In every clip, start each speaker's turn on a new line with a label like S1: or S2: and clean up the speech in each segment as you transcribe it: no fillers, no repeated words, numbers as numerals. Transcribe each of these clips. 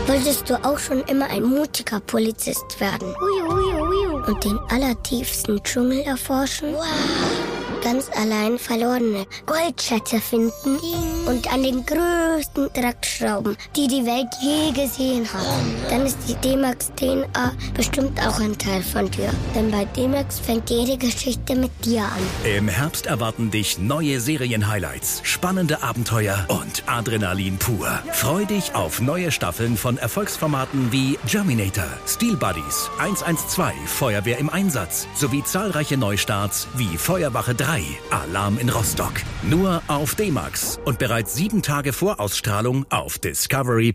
S1: Wolltest du auch schon immer ein mutiger Polizist werden? Und den allertiefsten Dschungel erforschen? Wow. Ganz allein verlorene Goldschätze finden und an den größten Draht schrauben, die die Welt je gesehen hat. Dann ist die D-Max DNA bestimmt auch ein Teil von dir. Denn bei D-Max fängt jede Geschichte mit dir an.
S2: Im Herbst erwarten dich neue Serien-Highlights, spannende Abenteuer und Adrenalin pur. Freu dich auf neue Staffeln von Erfolgsformaten wie Germinator, Steel Buddies, 112, Feuerwehr im Einsatz sowie zahlreiche Neustarts wie Feuerwache 3, Alarm in Rostock. Nur auf D-Max und bereits 7 Tage vor Ausstrahlung auf Discovery+.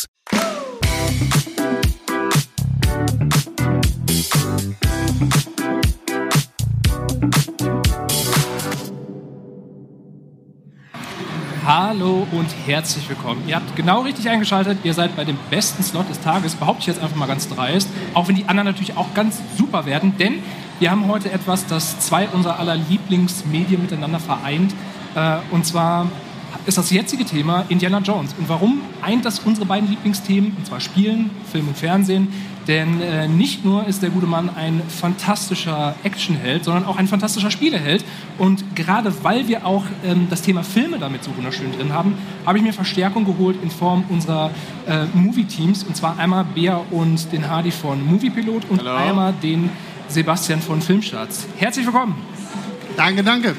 S3: Hallo und herzlich willkommen. Ihr habt genau richtig eingeschaltet. Ihr seid bei dem besten Slot des Tages, behaupte ich jetzt einfach mal ganz dreist. Auch wenn die anderen natürlich auch ganz super werden, denn wir haben heute etwas, das 2 unserer aller Lieblingsmedien miteinander vereint. Und zwar ist das jetzige Thema Indiana Jones. Und warum eint das unsere beiden Lieblingsthemen? Und zwar Spielen, Film und Fernsehen. Denn nicht nur ist der gute Mann ein fantastischer Actionheld, sondern auch ein fantastischer Spieleheld. Und gerade weil wir auch das Thema Filme damit so wunderschön drin haben, habe ich mir Verstärkung geholt in Form unserer Movie-Teams. Und zwar einmal Bea und den Hardy von Moviepilot und
S4: Hallo.
S3: einmal den Sebastian von Filmstarts. Herzlich willkommen.
S4: Danke, danke.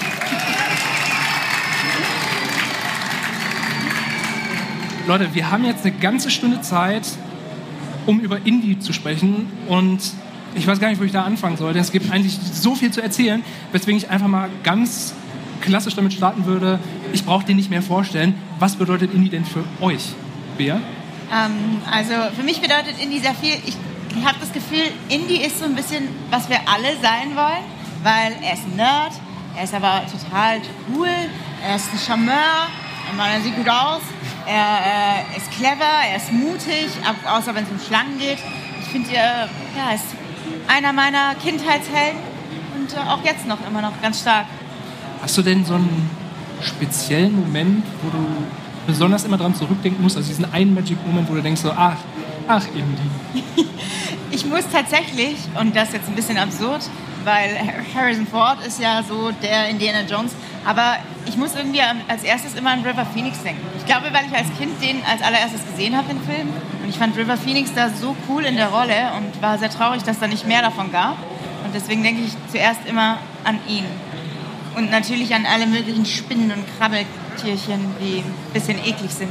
S3: Leute, wir haben jetzt eine ganze Stunde Zeit, um über Indie zu sprechen. Und ich weiß gar nicht, wo ich da anfangen soll, denn es gibt eigentlich so viel zu erzählen, weswegen ich einfach mal ganz klassisch damit starten würde. Ich brauche dir nicht mehr vorstellen. Was bedeutet Indie denn für euch, Bea?
S5: Also für mich bedeutet Indie sehr viel. Ich habe das Gefühl, Indie ist so ein bisschen, was wir alle sein wollen, weil er ist ein Nerd, er ist aber total cool, er ist ein Charmeur, er sieht gut aus, er ist clever, er ist mutig, außer wenn es um Schlangen geht. Ich finde, er ist einer meiner Kindheitshelden und auch jetzt noch immer noch ganz stark.
S3: Hast du denn so einen speziellen Moment, wo du besonders immer dran zurückdenken musst, also diesen einen Magic-Moment, wo du denkst so, ach Indie.
S5: Ich muss tatsächlich, und das ist jetzt ein bisschen absurd, weil Harrison Ford ist ja so der Indiana Jones, aber ich muss irgendwie als erstes immer an River Phoenix denken. Ich glaube, weil ich als Kind den als allererstes gesehen habe, den Film. Und ich fand River Phoenix da so cool in der Rolle und war sehr traurig, dass da nicht mehr davon gab. Und deswegen denke ich zuerst immer an ihn. Und natürlich an alle möglichen Spinnen und Krabbeltierchen, die ein bisschen eklig sind.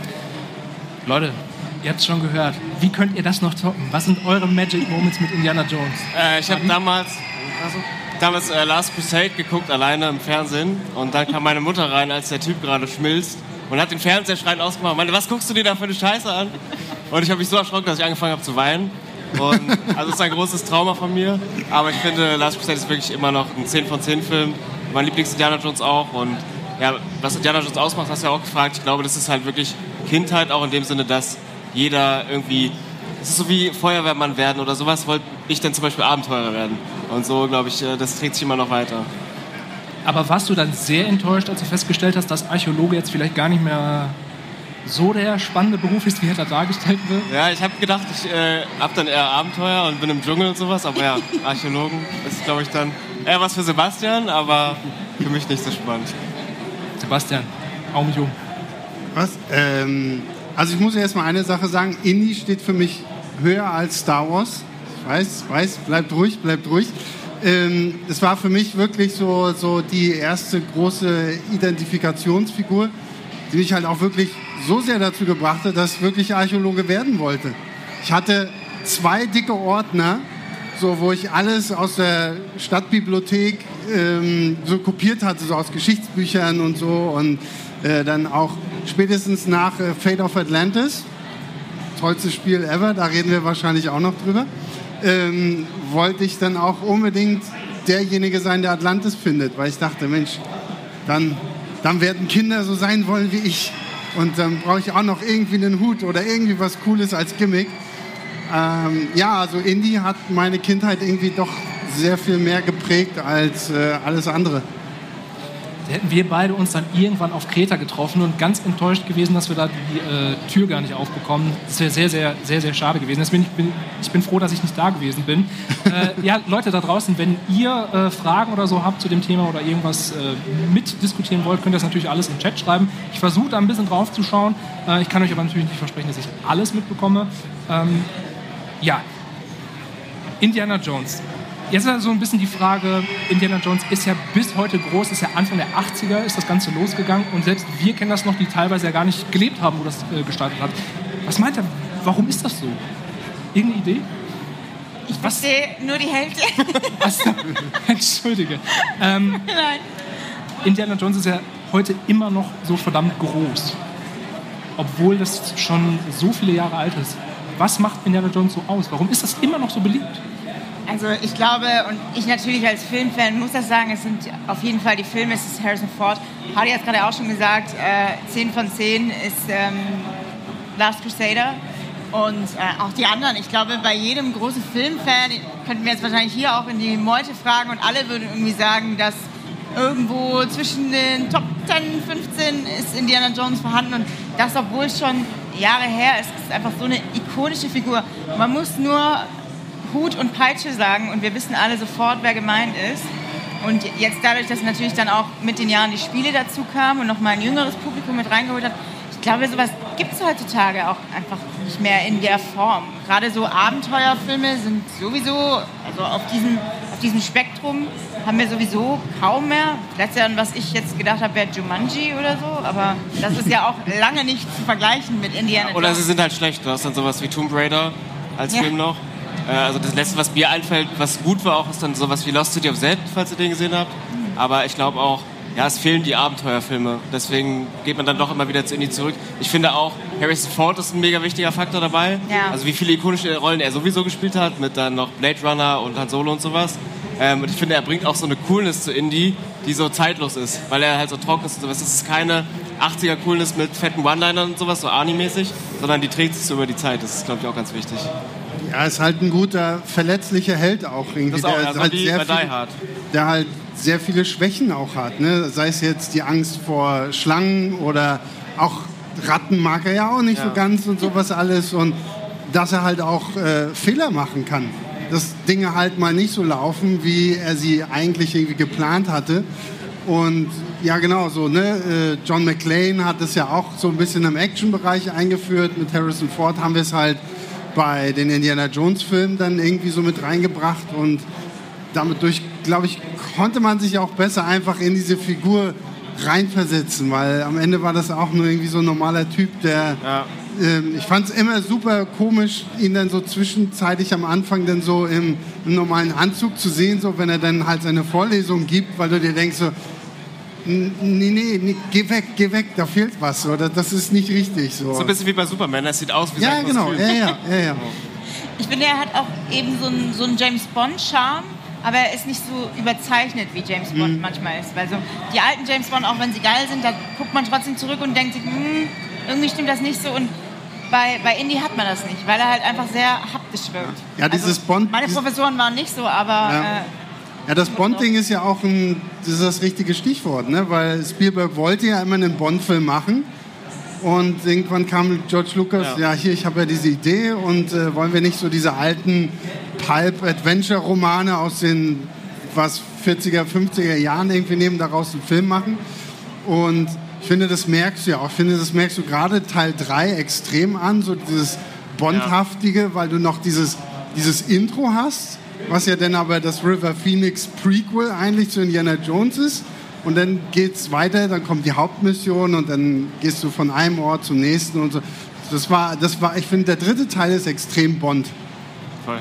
S3: Leute, ihr habt es schon gehört. Wie könnt ihr das noch toppen? Was sind eure Magic Moments mit Indiana Jones?
S4: Ich habe damals Last Crusade geguckt, alleine im Fernsehen. Und dann kam meine Mutter rein, als der Typ gerade schmilzt. Und hat den Fernseher schreiend ausgemacht. Meinte, was guckst du dir da für eine Scheiße an? Und ich habe mich so erschrocken, dass ich angefangen habe zu weinen. Und, also es ist ein großes Trauma von mir. Aber ich finde, Last Crusade ist wirklich immer noch ein 10 von 10 Film. Mein Lieblings-Indiana Jones auch. Und ja, was Indiana Jones ausmacht, hast du ja auch gefragt. Ich glaube, das ist halt wirklich Kindheit, auch in dem Sinne, dass jeder irgendwie, es ist so wie Feuerwehrmann werden oder sowas, wollte ich dann zum Beispiel Abenteurer werden. Und so, glaube ich, das trägt sich immer noch weiter.
S3: Aber warst du dann sehr enttäuscht, als du festgestellt hast, dass Archäologe jetzt vielleicht gar nicht mehr so der spannende Beruf ist, wie er da dargestellt wird?
S4: Ja, ich habe gedacht, ich habe dann eher Abenteuer und bin im Dschungel und sowas, aber ja, Archäologen ist, glaube ich, dann eher was für Sebastian, aber für mich nicht so spannend.
S3: Sebastian, Augen jung.
S6: Was? Also ich muss erst mal eine Sache sagen, Indie steht für mich höher als Star Wars. Ich weiß, bleibt ruhig. Das war für mich wirklich so die erste große Identifikationsfigur, die mich halt auch wirklich so sehr dazu gebracht hat, dass ich wirklich Archäologe werden wollte. Ich hatte 2 dicke Ordner, so, wo ich alles aus der Stadtbibliothek so kopiert hatte, so aus Geschichtsbüchern und so. Und dann auch spätestens nach Fate of Atlantis, tollstes Spiel ever, da reden wir wahrscheinlich auch noch drüber, wollte ich dann auch unbedingt derjenige sein, der Atlantis findet, weil ich dachte, Mensch, dann werden Kinder so sein wollen wie ich. Und dann brauche ich auch noch irgendwie einen Hut oder irgendwie was Cooles als Gimmick. Also Indie hat meine Kindheit irgendwie doch sehr viel mehr geprägt als alles andere.
S3: Da hätten wir beide uns dann irgendwann auf Kreta getroffen und ganz enttäuscht gewesen, dass wir da die Tür gar nicht aufbekommen. Das wäre sehr, sehr, sehr, sehr schade gewesen. Deswegen ich bin froh, dass ich nicht da gewesen bin. Ja, Leute da draußen, wenn ihr Fragen oder so habt zu dem Thema oder irgendwas mitdiskutieren wollt, könnt ihr das natürlich alles im Chat schreiben. Ich versuche da ein bisschen drauf zu schauen. Ich kann euch aber natürlich nicht versprechen, dass ich alles mitbekomme. Ja, Indiana Jones. Jetzt ist so ein bisschen die Frage, Indiana Jones ist ja bis heute groß, ist ja Anfang der 80er ist das Ganze losgegangen und selbst wir kennen das noch, die teilweise ja gar nicht gelebt haben, wo das gestartet hat. Was meint er, warum ist das so? Irgendeine Idee?
S5: Ich verstehe nur die Hälfte.
S3: Achso, entschuldige.
S5: Nein.
S3: Indiana Jones ist ja heute immer noch so verdammt groß, obwohl das schon so viele Jahre alt ist. Was macht Indiana Jones so aus? Warum ist das immer noch so beliebt?
S5: Also ich glaube, und ich natürlich als Filmfan muss das sagen, es sind auf jeden Fall die Filme, es ist Harrison Ford. Hardy hat es gerade auch schon gesagt, 10 von 10 ist Last Crusader. Und auch die anderen, ich glaube, bei jedem großen Filmfan, könnten wir jetzt wahrscheinlich hier auch in die Meute fragen und alle würden irgendwie sagen, dass irgendwo zwischen den Top 10, 15 ist Indiana Jones vorhanden und das, obwohl es schon Jahre her ist, ist einfach so eine ikonische Figur. Man muss nur Hut und Peitsche sagen und wir wissen alle sofort, wer gemeint ist. Und jetzt dadurch, dass natürlich dann auch mit den Jahren die Spiele dazu kamen und nochmal ein jüngeres Publikum mit reingeholt hat, ich glaube, sowas gibt es heutzutage auch einfach nicht mehr in der Form. Gerade so Abenteuerfilme sind sowieso, also auf diesem Spektrum haben wir sowieso kaum mehr. Das letzte, an was ich jetzt gedacht habe, wäre Jumanji oder so, aber das ist ja auch lange nicht zu vergleichen mit Indiana Jones.
S4: Oder sie sind halt schlecht. Du hast dann sowas wie Tomb Raider als Film noch. Also das Letzte, was mir einfällt, was gut war auch, ist dann sowas wie Lost City of Z, falls ihr den gesehen habt. Aber ich glaube auch, ja, es fehlen die Abenteuerfilme. Deswegen geht man dann doch immer wieder zu Indie zurück. Ich finde auch, Harrison Ford ist ein mega wichtiger Faktor dabei.
S5: Ja.
S4: Also wie viele ikonische Rollen er sowieso gespielt hat, mit dann noch Blade Runner und Han Solo und sowas. Und ich finde, er bringt auch so eine Coolness zu Indie, die so zeitlos ist, weil er halt so trocken ist und sowas. Es ist keine 80er-Coolness mit fetten One-Linern und sowas, so Arnie-mäßig, sondern die trägt sich so über die Zeit. Das ist, glaube ich, auch ganz wichtig.
S6: Ja, ist halt ein guter, verletzlicher Held auch irgendwie.
S4: Das auch, ja, so
S6: halt
S4: wie bei Die Hard.
S6: Der halt sehr viele Schwächen auch hat. Ne? Sei es jetzt die Angst vor Schlangen oder auch Ratten mag er ja auch nicht so ganz und sowas alles. Und dass er halt auch Fehler machen kann. Dass Dinge halt mal nicht so laufen, wie er sie eigentlich irgendwie geplant hatte. Und ja, genau so. Ne? John McClane hat es ja auch so ein bisschen im Action-Bereich eingeführt. Mit Harrison Ford haben wir es halt bei den Indiana Jones-Filmen dann irgendwie so mit reingebracht. Und damit glaube ich, konnte man sich auch besser einfach in diese Figur reinversetzen. Weil am Ende war das auch nur irgendwie so ein normaler Typ, der... Ja. Ich fand es immer super komisch, ihn dann so zwischenzeitlich am Anfang dann so im normalen Anzug zu sehen, so wenn er dann halt seine Vorlesung gibt, weil du dir denkst so, nee, geh weg, da fehlt was, oder das ist nicht richtig. So ein
S4: bisschen wie bei Superman, das sieht aus wie sein
S6: Kostüm. Ja, genau.
S5: Ich finde, er hat auch eben so einen James-Bond-Charme, aber er ist nicht so überzeichnet, wie James Bond manchmal ist. Weil so die alten James Bond, auch wenn sie geil sind, da guckt man trotzdem zurück und denkt sich, irgendwie stimmt das nicht so. Und bei Indy hat man das nicht, weil er halt einfach sehr haptisch wirkt.
S6: Ja, dieses Bond...
S5: Meine Professoren waren nicht so, aber...
S6: Ja, das Bond-Ding ist ja auch das ist das richtige Stichwort, ne? Weil Spielberg wollte ja immer einen Bond-Film machen und irgendwann kam George Lucas, hier, ich habe ja diese Idee und wollen wir nicht so diese alten Pulp-Adventure-Romane aus den 40er, 50er Jahren irgendwie nehmen, daraus einen Film machen. Und ich finde, das merkst du ja auch. Ich finde, das merkst du gerade Teil 3 extrem an, so dieses Bondhaftige, weil du noch dieses Intro hast, was ja dann aber das River Phoenix Prequel eigentlich zu Indiana Jones ist. Und dann geht's weiter, dann kommt die Hauptmission und dann gehst du von einem Ort zum nächsten und so. Das war, ich finde, der dritte Teil ist extrem Bond.
S4: Voll.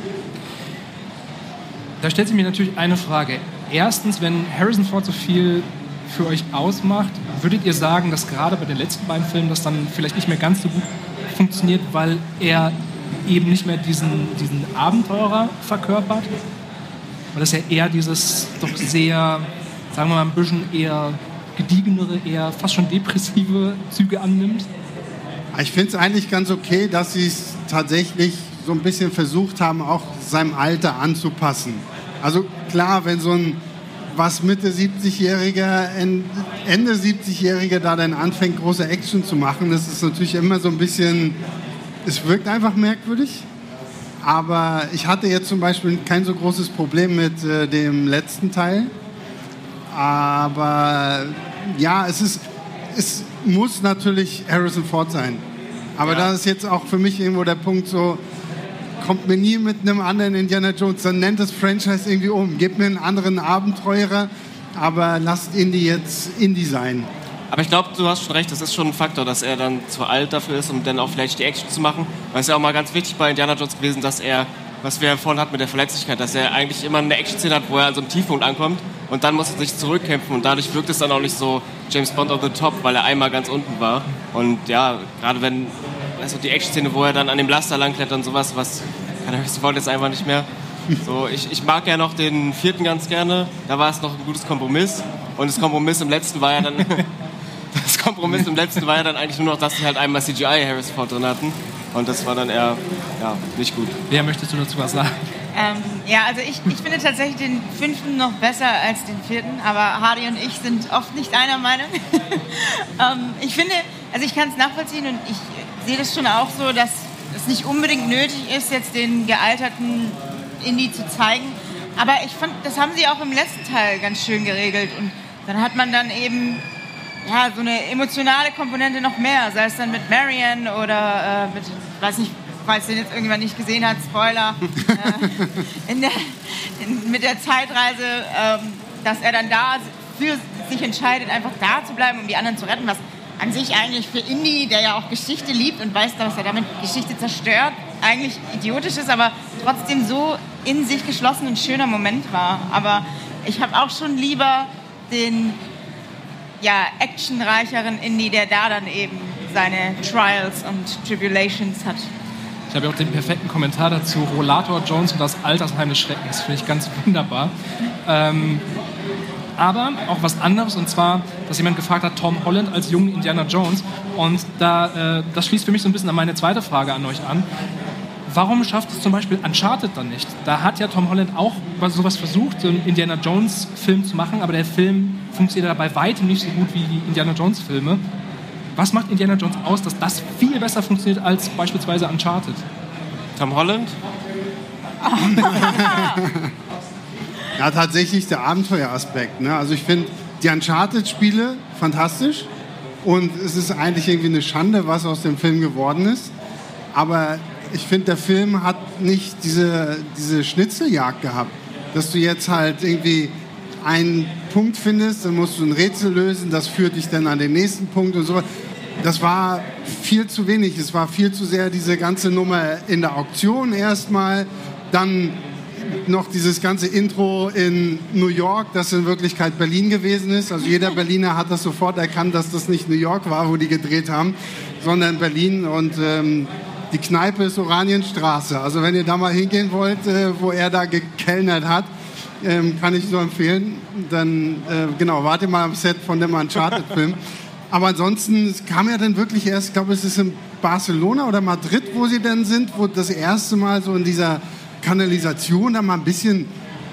S3: Da stellt sich mir natürlich eine Frage. Erstens, wenn Harrison Ford so viel für euch ausmacht, würdet ihr sagen, dass gerade bei den letzten beiden Filmen das dann vielleicht nicht mehr ganz so gut funktioniert, weil er eben nicht mehr diesen Abenteurer verkörpert? Weil das ja eher dieses doch sehr, sagen wir mal, ein bisschen eher gediegenere, eher fast schon depressive Züge annimmt?
S6: Ich finde es eigentlich ganz okay, dass sie es tatsächlich so ein bisschen versucht haben, auch seinem Alter anzupassen. Also klar, wenn so ein was Mitte 70-Jähriger, Ende 70-Jähriger da dann anfängt, große Action zu machen. Das ist natürlich immer so ein bisschen, es wirkt einfach merkwürdig. Aber ich hatte jetzt zum Beispiel kein so großes Problem mit dem letzten Teil. Aber ja, es muss natürlich Harrison Ford sein. Aber da ist jetzt auch für mich irgendwo der Punkt so, kommt mir nie mit einem anderen Indiana Jones, dann nennt das Franchise irgendwie um. Gebt mir einen anderen Abenteurer, aber lasst Indy jetzt Indy sein.
S4: Aber ich glaube, du hast schon recht, das ist schon ein Faktor, dass er dann zu alt dafür ist, um dann auch vielleicht die Action zu machen. Weil es ja auch mal ganz wichtig bei Indiana Jones gewesen, dass er, was wir vorhin hatten mit der Verletzlichkeit, dass er eigentlich immer eine Action-Szene hat, wo er an so einem Tiefpunkt ankommt und dann muss er sich zurückkämpfen und dadurch wirkt es dann auch nicht so James Bond on the top, weil er einmal ganz unten war. Und ja, gerade wenn, also die Action-Szene, wo er dann an dem Laster langklettert und sowas, was kann Harrison Ford jetzt einfach nicht mehr. So, ich mag ja noch den 4. ganz gerne, da war es noch ein gutes Kompromiss und das Kompromiss im letzten war ja dann eigentlich nur noch, dass sie halt einmal CGI Harrison Ford drin hatten und das war dann eher nicht gut.
S3: Wer möchtest du dazu was sagen?
S5: Also ich finde tatsächlich den 5. noch besser als den 4., aber Hardy und ich sind oft nicht einer Meinung. Ich finde, also ich kann es nachvollziehen und ich sehe das schon auch so, dass es nicht unbedingt nötig ist, jetzt den gealterten Indy zu zeigen, aber ich fand, das haben sie auch im letzten Teil ganz schön geregelt und dann hat man dann eben so eine emotionale Komponente noch mehr, sei es dann mit Marion oder mit, weiß nicht, falls den jetzt irgendjemand nicht gesehen hat, Spoiler, mit der Zeitreise, dass er dann da für sich entscheidet, einfach da zu bleiben, um die anderen zu retten, was an sich eigentlich für Indy, der ja auch Geschichte liebt und weiß, dass er damit Geschichte zerstört, eigentlich idiotisch ist, aber trotzdem so in sich geschlossen ein schöner Moment war. Aber ich habe auch schon lieber den actionreicheren Indy, der da dann eben seine Trials und Tribulations hat.
S3: Ich habe ja auch den perfekten Kommentar dazu, Rollator Jones und das Altersheim des Schreckens, finde ich ganz wunderbar. Aber auch was anderes, und zwar, dass jemand gefragt hat, Tom Holland als jungen Indiana Jones. Und das schließt für mich so ein bisschen an meine zweite Frage an euch an. Warum schafft es zum Beispiel Uncharted dann nicht? Da hat ja Tom Holland auch sowas versucht, so einen Indiana Jones-Film zu machen, aber der Film funktioniert da bei weitem nicht so gut wie die Indiana Jones-Filme. Was macht Indiana Jones aus, dass das viel besser funktioniert als beispielsweise Uncharted?
S4: Tom Holland?
S6: Ja, tatsächlich der Abenteueraspekt. Ne? Also ich finde die Uncharted-Spiele fantastisch und es ist eigentlich irgendwie eine Schande, was aus dem Film geworden ist. Aber ich finde, der Film hat nicht diese Schnitzeljagd gehabt, dass du jetzt halt irgendwie einen Punkt findest, dann musst du ein Rätsel lösen, das führt dich dann an den nächsten Punkt und so. Das war viel zu wenig. Es war viel zu sehr diese ganze Nummer in der Auktion erstmal, dann noch dieses ganze Intro in New York, das in Wirklichkeit Berlin gewesen ist. Also jeder Berliner hat das sofort erkannt, dass das nicht New York war, wo die gedreht haben, sondern Berlin. Und die Kneipe ist Oranienstraße. Also wenn ihr da mal hingehen wollt, wo er da gekellnert hat, kann ich so empfehlen. Dann wart ihr mal am Set von dem Uncharted-Film. Aber ansonsten, es kam ja dann wirklich erst, ich glaube, es ist in Barcelona oder Madrid, wo sie dann sind, wo das erste Mal so in dieser Kanalisation da mal ein bisschen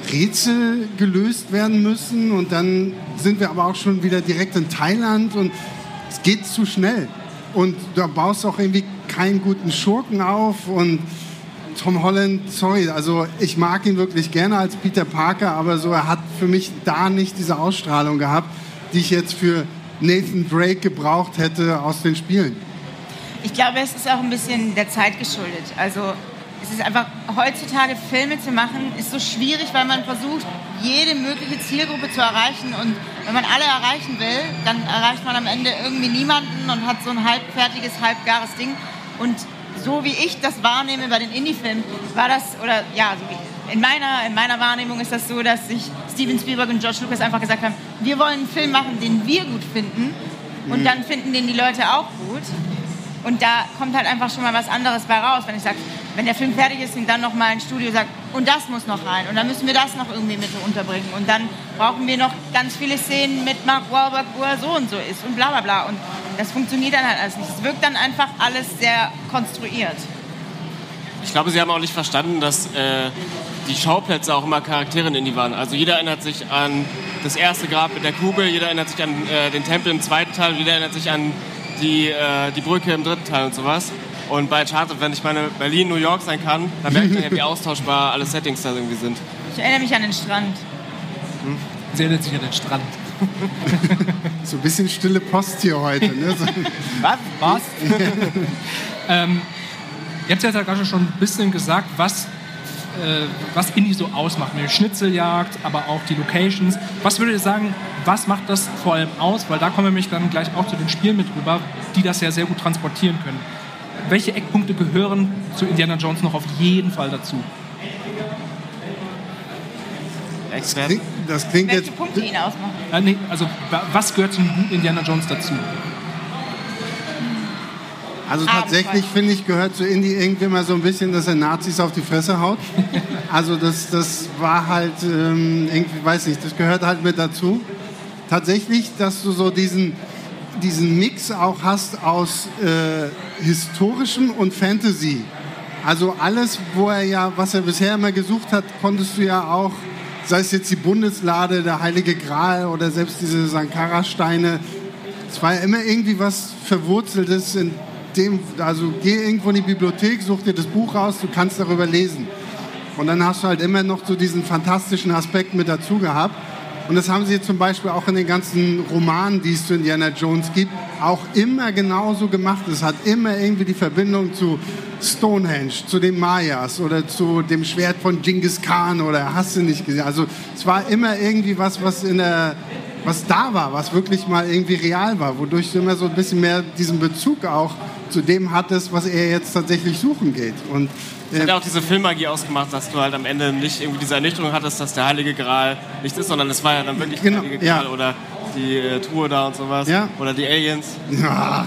S6: Rätsel gelöst werden müssen. Und dann sind wir aber auch schon wieder direkt in Thailand und es geht zu schnell. Und da baust du auch irgendwie keinen guten Schurken auf. Und Tom Holland, sorry, also ich mag ihn wirklich gerne als Peter Parker, aber so, er hat für mich da nicht diese Ausstrahlung gehabt, die ich jetzt für Nathan Drake gebraucht hätte aus den Spielen.
S5: Ich glaube, es ist auch ein bisschen der Zeit geschuldet. Also es ist einfach, heutzutage Filme zu machen, ist so schwierig, weil man versucht, jede mögliche Zielgruppe zu erreichen. Und wenn man alle erreichen will, dann erreicht man am Ende irgendwie niemanden und hat so ein halbfertiges, halbgares Ding. Und so wie ich das wahrnehme bei den Indie-Filmen, war das, oder ja, so wie in meiner Wahrnehmung ist das so, dass sich Steven Spielberg und George Lucas einfach gesagt haben, wir wollen einen Film machen, den wir gut finden und dann finden den die Leute auch gut. Und da kommt halt einfach schon mal was anderes bei raus, wenn ich sage, wenn der Film fertig ist und dann noch mal ein Studio sagt, und das muss noch rein und dann müssen wir das noch irgendwie mit unterbringen und dann brauchen wir noch ganz viele Szenen mit Mark Wahlberg, wo er so und so ist und bla bla bla und das funktioniert dann halt alles nicht. Es wirkt dann einfach alles sehr konstruiert.
S4: Ich glaube, sie haben auch nicht verstanden, dass die Schauplätze auch immer Charaktere in Indie waren. Also jeder erinnert sich an das erste Grab mit der Kugel, jeder erinnert sich an den Tempel im zweiten Teil, jeder erinnert sich an die Brücke im dritten Teil und sowas. Und bei Uncharted, wenn ich meine Berlin, New York sein kann, dann merke ich ja, wie austauschbar alle Settings da irgendwie sind.
S5: Ich erinnere mich an den Strand.
S3: Sie erinnert sich an den Strand.
S6: So ein bisschen stille Post hier heute. Ne? So.
S3: Was? Ihr habt ja gerade schon ein bisschen gesagt, was Indie so ausmacht. Eine Schnitzeljagd, aber auch die Locations. Was würdet ihr sagen, was macht das vor allem aus? Weil da kommen wir nämlich dann gleich auch zu den Spielen mit rüber, die das ja sehr gut transportieren können. Welche Eckpunkte gehören zu Indiana Jones noch auf jeden Fall dazu?
S6: Das klingt
S5: Welche
S6: jetzt...
S5: Punkte ihn ausmachen?
S3: Nee, also was gehört zu einem guten Indiana Jones dazu?
S6: Also tatsächlich, finde ich, gehört zu Indy irgendwie mal so ein bisschen, dass er Nazis auf die Fresse haut. Also das war halt irgendwie, weiß nicht, das gehört halt mit dazu. Tatsächlich, dass du so diesen Mix auch hast aus historischem und Fantasy. Also alles, was er bisher immer gesucht hat, konntest du ja auch, sei es jetzt die Bundeslade, der Heilige Gral oder selbst diese Sankara-Steine, es war ja immer irgendwie was Verwurzeltes in dem, also geh irgendwo in die Bibliothek, such dir das Buch raus, du kannst darüber lesen. Und dann hast du halt immer noch so diesen fantastischen Aspekt mit dazu gehabt. Und das haben sie jetzt zum Beispiel auch in den ganzen Romanen, die es zu Indiana Jones gibt, auch immer genauso gemacht. Es hat immer irgendwie die Verbindung zu Stonehenge, zu den Mayas oder zu dem Schwert von Genghis Khan oder hast du nicht gesehen. Also es war immer irgendwie was da war, was wirklich mal irgendwie real war, wodurch du immer so ein bisschen mehr diesen Bezug auch zu dem hattest, was er jetzt tatsächlich suchen geht. Und
S4: das hat ja auch diese Filmmagie ausgemacht, dass du halt am Ende nicht irgendwie diese Ernüchterung hattest, dass der Heilige Gral nichts ist, sondern es war ja dann wirklich der Heilige Gral oder die Truhe da und sowas. Ja. Oder die Aliens.
S6: Ja.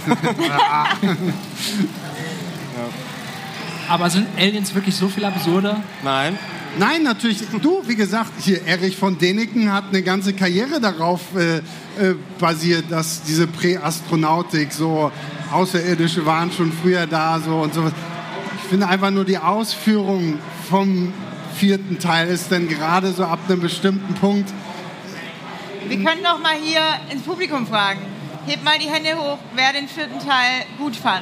S3: Aber sind Aliens wirklich so viel absurder?
S4: Nein.
S6: Nein, natürlich. Du, wie gesagt, hier Erich von Däniken hat eine ganze Karriere darauf basiert, dass diese Präastronautik, so Außerirdische waren schon früher da so und sowas. Ich finde einfach nur die Ausführung vom 4. Teil ist dann gerade so ab einem bestimmten Punkt.
S5: Wir können doch mal hier ins Publikum fragen. Hebt mal die Hände hoch, wer den 4. Teil gut fand.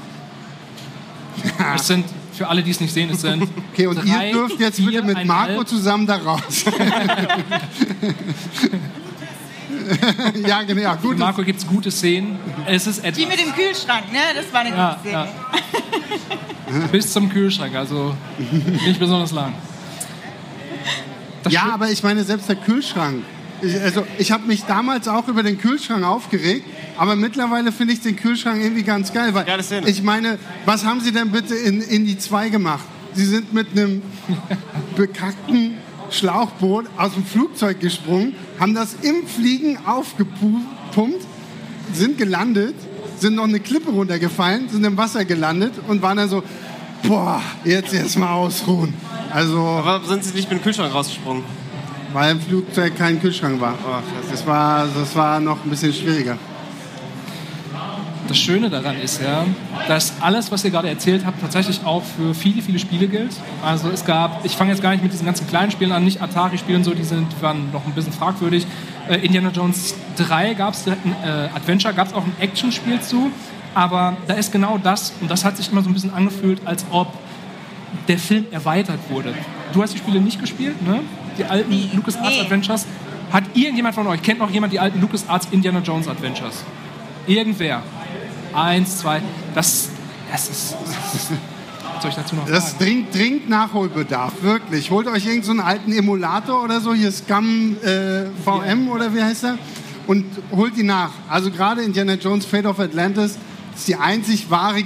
S3: Es sind, für alle, die es nicht sehen, es sind
S6: okay, und 3, ihr dürft jetzt 4, bitte mit Marco zusammen da raus. Ja, genau. Ja,
S3: für Marco gibt es gute Szenen. Es ist
S5: die mit dem Kühlschrank, ne? Das war eine gute Szene.
S3: Ja. Bis zum Kühlschrank, also nicht besonders lang.
S6: Ja, aber ich meine, selbst der Kühlschrank. Ich habe mich damals auch über den Kühlschrank aufgeregt, aber mittlerweile finde ich den Kühlschrank irgendwie ganz geil. Weil ich meine, was haben sie denn bitte in Indy 2 gemacht? Sie sind mit einem bekackten Schlauchboot aus dem Flugzeug gesprungen, haben das im Fliegen aufgepumpt, sind gelandet, sind noch eine Klippe runtergefallen, sind im Wasser gelandet und waren dann so, boah, jetzt erstmal ausruhen. Also,
S4: aber sind sie nicht mit dem Kühlschrank rausgesprungen?
S6: Weil im Flugzeug kein Kühlschrank war. Oh, das war noch ein bisschen schwieriger.
S3: Das Schöne daran ist ja, dass alles, was ihr gerade erzählt habt, tatsächlich auch für viele, viele Spiele gilt. Also es gab, ich fange jetzt gar nicht mit diesen ganzen kleinen Spielen an, nicht Atari-Spielen so, waren noch ein bisschen fragwürdig. Indiana Jones 3 gab es ein Adventure, gab es auch ein Actionspiel zu, aber da ist genau das, und das hat sich immer so ein bisschen angefühlt, als ob der Film erweitert wurde. Du hast die Spiele nicht gespielt, ne? Die alten LucasArts Adventures. Hat irgendjemand von euch, kennt noch jemand die alten LucasArts Indiana Jones Adventures? Irgendwer? 1, 2, das ist was soll ich dazu noch sagen?
S6: Das dringend Nachholbedarf, wirklich. Holt euch irgendeinen so alten Emulator oder so, hier Scum VM oder wie heißt der? Und holt die nach. Also gerade Indiana Jones Fate of Atlantis ist die einzig wahre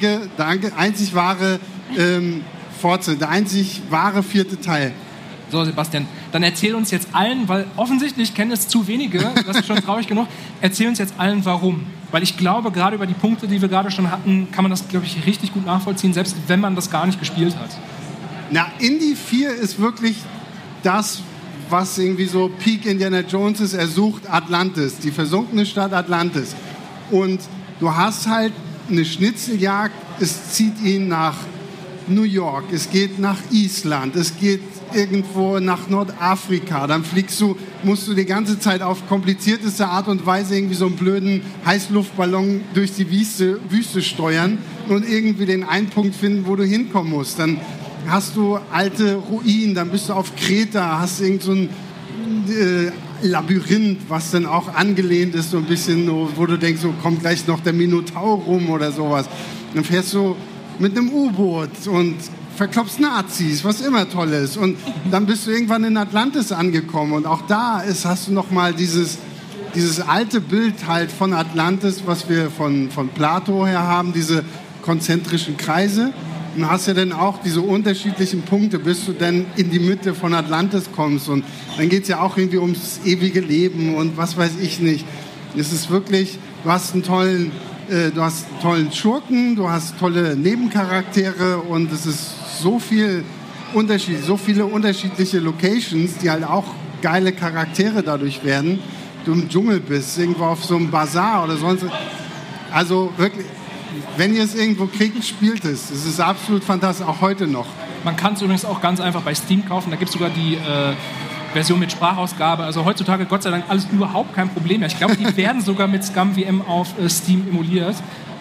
S6: Fortsetzung, der einzig wahre 4. Teil.
S3: So, Sebastian, dann erzähl uns jetzt allen, weil offensichtlich kennen es zu wenige, das ist schon traurig genug, erzähl uns jetzt allen, warum. Weil ich glaube, gerade über die Punkte, die wir gerade schon hatten, kann man das, glaube ich, richtig gut nachvollziehen, selbst wenn man das gar nicht gespielt hat.
S6: Na, Indy 4 ist wirklich das, was irgendwie so Peak Indiana Jones ist. Er sucht Atlantis, die versunkene Stadt Atlantis. Und du hast halt eine Schnitzeljagd, es zieht ihn nach New York, es geht nach Island, es geht irgendwo nach Nordafrika. Dann musst du die ganze Zeit auf komplizierteste Art und Weise irgendwie so einen blöden Heißluftballon durch die Wüste steuern und irgendwie den einen Punkt finden, wo du hinkommen musst. Dann hast du alte Ruinen, dann bist du auf Kreta, hast irgend so ein Labyrinth, was dann auch angelehnt ist, so ein bisschen, wo du denkst, so kommt gleich noch der Minotaur rum oder sowas. Dann fährst du mit einem U-Boot und verklopfst Nazis, was immer toll ist. Und dann bist du irgendwann in Atlantis angekommen und auch da hast du nochmal dieses alte Bild halt von Atlantis, was wir von Plato her haben, diese konzentrischen Kreise. Und hast ja dann auch diese unterschiedlichen Punkte, bis du dann in die Mitte von Atlantis kommst. Und dann geht es ja auch irgendwie ums ewige Leben und was weiß ich nicht. Es ist wirklich, du hast einen tollen Schurken, du hast tolle Nebencharaktere und es ist so viele unterschiedliche Locations, die halt auch geile Charaktere dadurch werden. Du im Dschungel bist, irgendwo auf so einem Bazar oder sonst. Also wirklich, wenn ihr es irgendwo kriegt, spielt es. Es ist absolut fantastisch, auch heute noch.
S3: Man kann es übrigens auch ganz einfach bei Steam kaufen. Da gibt es sogar die Version mit Sprachausgabe. Also heutzutage, Gott sei Dank, alles überhaupt kein Problem mehr. Ich glaube, die werden sogar mit ScumVM auf Steam emuliert.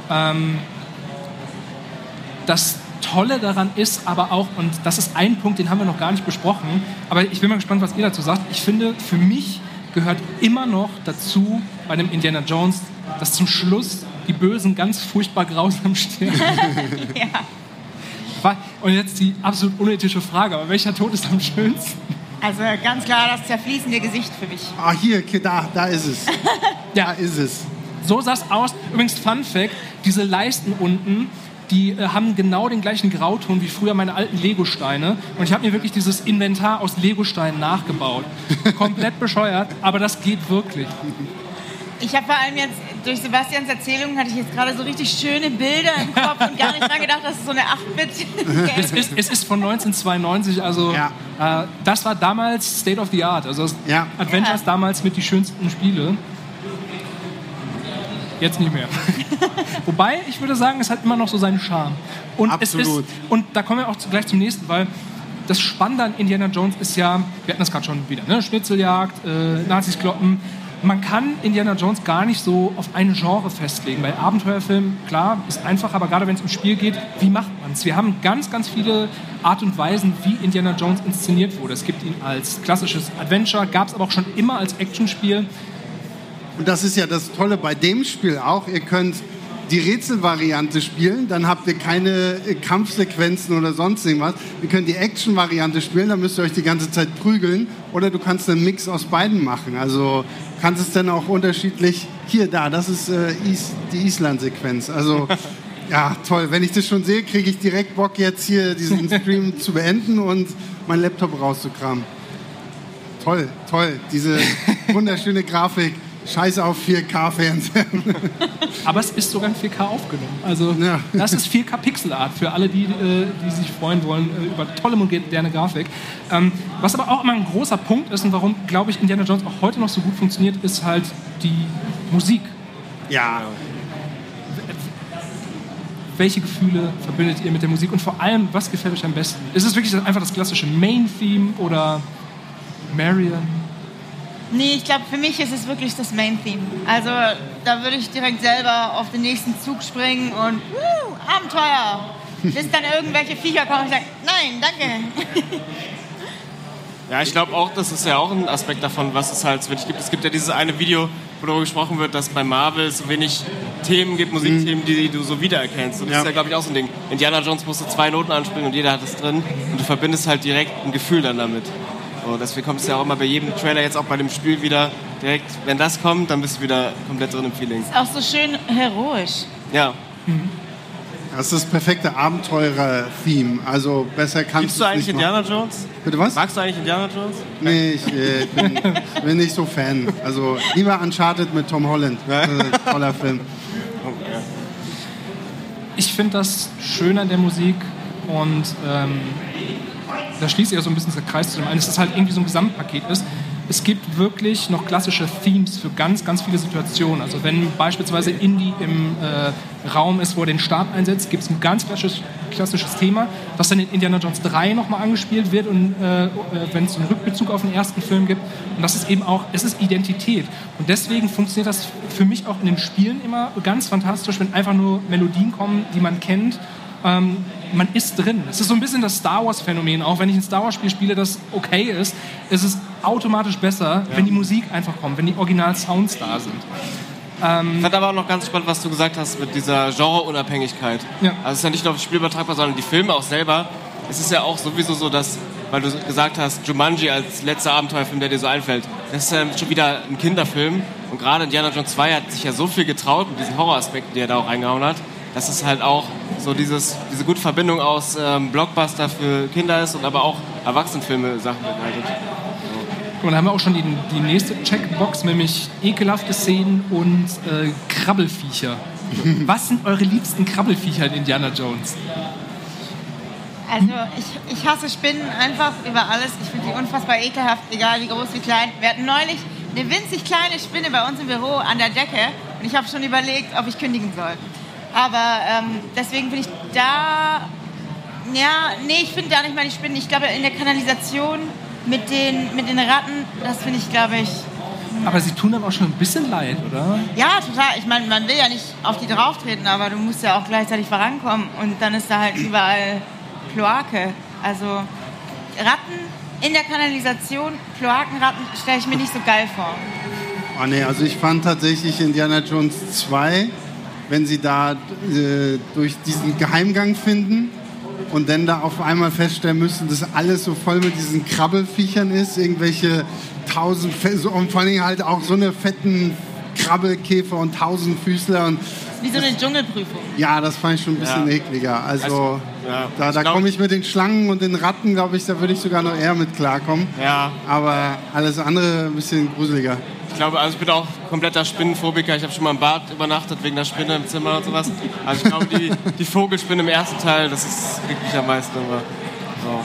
S3: Das Tolle daran ist aber auch, und das ist ein Punkt, den haben wir noch gar nicht besprochen, aber ich bin mal gespannt, was ihr dazu sagt. Ich finde, für mich gehört immer noch dazu, bei einem Indiana Jones, dass zum Schluss die Bösen ganz furchtbar grausam sterben. Ja. Und jetzt die absolut unethische Frage, aber welcher Tod ist am schönsten?
S5: Also ganz klar das zerfließende Gesicht für mich.
S6: Ah, hier, da ist es.
S3: Ja.
S6: Da ist es.
S3: So sah es aus. Übrigens, Fun Fact, diese Leisten unten, die haben genau den gleichen Grauton wie früher meine alten Lego-Steine. Und ich habe mir wirklich dieses Inventar aus Lego-Steinen nachgebaut. Komplett bescheuert, aber das geht wirklich.
S5: Ich habe vor allem jetzt, durch Sebastians Erzählung, hatte ich jetzt gerade so richtig schöne Bilder im Kopf und gar nicht dran gedacht, dass es so eine 8-Bit
S3: es ist von 1992, also ja. Das war damals State of the Art. Also
S6: ja.
S3: Adventures damals mit die schönsten Spiele. Jetzt nicht mehr. Wobei, ich würde sagen, es hat immer noch so seinen Charme. Und
S6: absolut.
S3: Und da kommen wir auch gleich zum nächsten, weil das Spannende an Indiana Jones ist ja, wir hatten das gerade schon wieder, ne? Schnitzeljagd, Nazis kloppen. Man kann Indiana Jones gar nicht so auf ein Genre festlegen. Bei Abenteuerfilmen, klar, ist einfach, aber gerade wenn es ums Spiel geht, wie macht man es? Wir haben ganz, ganz viele Art und Weisen, wie Indiana Jones inszeniert wurde. Es gibt ihn als klassisches Adventure, gab es aber auch schon immer als Actionspiel.
S6: Und das ist ja das Tolle bei dem Spiel auch. Ihr könnt die Rätselvariante spielen, dann habt ihr keine Kampfsequenzen oder sonst irgendwas. Ihr könnt die Action-Variante spielen, dann müsst ihr euch die ganze Zeit prügeln. Oder du kannst einen Mix aus beiden machen. Also kannst es dann auch unterschiedlich... das ist die Island-Sequenz. Also ja, toll. Wenn ich das schon sehe, kriege ich direkt Bock, jetzt hier diesen Stream zu beenden und meinen Laptop rauszukramen. Toll. Diese wunderschöne Grafik. Scheiße auf 4K-Fernsehen.
S3: Aber es ist sogar in 4K aufgenommen. Also
S6: ja.
S3: Das ist 4K Pixelart für alle, die sich freuen wollen über tolle moderne Grafik. Was aber auch immer ein großer Punkt ist und warum, glaube ich, Indiana Jones auch heute noch so gut funktioniert, ist halt die Musik.
S6: Ja.
S3: Welche Gefühle verbindet ihr mit der Musik und vor allem, was gefällt euch am besten? Ist es wirklich einfach das klassische Main-Theme oder Marion?
S5: Nee, ich glaube, für mich ist es wirklich das Main-Theme. Also da würde ich direkt selber auf den nächsten Zug springen und Abenteuer. Bis dann irgendwelche Viecher kommen und sagen, nein, danke.
S4: Ja, ich glaube auch, das ist ja auch ein Aspekt davon, was es halt wirklich gibt. Es gibt ja dieses eine Video, wo darüber gesprochen wird, dass bei Marvel so wenig Themen gibt, Musikthemen, die du so wiedererkennst. Und das ist ja, glaube ich, auch so ein Ding. Indiana Jones musste 2 Noten anspielen und jeder hat es drin. Und du verbindest halt direkt ein Gefühl dann damit. So, deswegen kommt es ja auch immer bei jedem Trailer, jetzt auch bei dem Spiel wieder direkt, wenn das kommt, dann bist du wieder komplett drin im Feeling.
S5: Ist auch so schön heroisch.
S4: Ja.
S6: Das ist das perfekte Abenteurer-Theme. Also besser kannst du
S4: Liebst du eigentlich Indiana Jones?
S6: Bitte was?
S4: Magst du eigentlich Indiana Jones?
S6: Nee, ich bin nicht so Fan. Also lieber Uncharted mit Tom Holland. Toller Film.
S4: Okay.
S3: Ich finde das schön an der Musik und da schließt sich ja so ein bisschen der Kreis zu dem einen, dass es halt irgendwie so ein Gesamtpaket ist. Es gibt wirklich noch klassische Themes für ganz, ganz viele Situationen. Also wenn beispielsweise Indy im Raum ist, wo er den Stab einsetzt, gibt es ein ganz klassisches Thema, das dann in Indiana Jones 3 nochmal angespielt wird und wenn es einen Rückbezug auf den ersten Film gibt. Und das ist eben auch, es ist Identität. Und deswegen funktioniert das für mich auch in den Spielen immer ganz fantastisch, wenn einfach nur Melodien kommen, die man kennt. Man ist drin. Es ist so ein bisschen das Star Wars-Phänomen. Auch wenn ich ein Star Wars-Spiel spiele, das okay ist, ist es automatisch besser, wenn die Musik einfach kommt, wenn die Original-Sounds da sind.
S4: Ich fand aber auch noch ganz spannend, was du gesagt hast mit dieser Genreunabhängigkeit.
S3: Ja.
S4: Also es ist ja nicht nur auf das Spiel übertragbar, sondern die Filme auch selber. Es ist ja auch sowieso so, dass, weil du gesagt hast, Jumanji als letzter Abenteuerfilm, der dir so einfällt, das ist ja schon wieder ein Kinderfilm. Und gerade Indiana Jones 2 hat sich ja so viel getraut mit diesen Horroraspekten, die er da auch reingehauen hat, dass es halt auch so diese gute Verbindung aus Blockbuster für Kinder ist und aber auch Erwachsenenfilme Sachen begleitet.
S3: Und dann haben wir auch schon die nächste Checkbox, nämlich ekelhafte Szenen und Krabbelfiecher. Was sind eure liebsten Krabbelfiecher in Indiana Jones?
S5: Also ich hasse Spinnen einfach über alles. Ich finde die unfassbar ekelhaft, egal wie groß, wie klein. Wir hatten neulich eine winzig kleine Spinne bei uns im Büro an der Decke und ich habe schon überlegt, ob ich kündigen soll. Aber deswegen bin ich da... Ja, nee, ich finde da nicht mal die Spinnen. Ich glaube, in der Kanalisation mit den Ratten, das finde ich, glaube ich...
S3: Aber sie tun dann auch schon ein bisschen leid, oder?
S5: Ja, total. Ich meine, man will ja nicht auf die drauftreten, aber du musst ja auch gleichzeitig vorankommen. Und dann ist da halt überall Kloake. Also Ratten in der Kanalisation, Kloakenratten, stelle ich mir nicht so geil vor.
S6: Oh nee, also ich fand tatsächlich Indiana Jones 2, wenn sie da durch diesen Geheimgang finden und dann da auf einmal feststellen müssen, dass alles so voll mit diesen Krabbelfiechern ist, irgendwelche 1000 und vor allem halt auch so eine fetten Krabbelkäfer und 1000-Füßler und
S5: wie so eine Dschungelprüfung.
S6: Ja, das fand ich schon ein bisschen ekliger. Also da komme ich mit den Schlangen und den Ratten, glaube ich, da würde ich sogar noch eher mit klarkommen.
S4: Ja.
S6: Aber alles andere ein bisschen gruseliger.
S4: Ich glaube, also ich bin auch kompletter Spinnenphobiker. Ich habe schon mal im Bad übernachtet wegen der Spinne im Zimmer und sowas. Also ich glaube, die Vogelspinne im ersten Teil, das ist wirklich am meisten. Aber, so.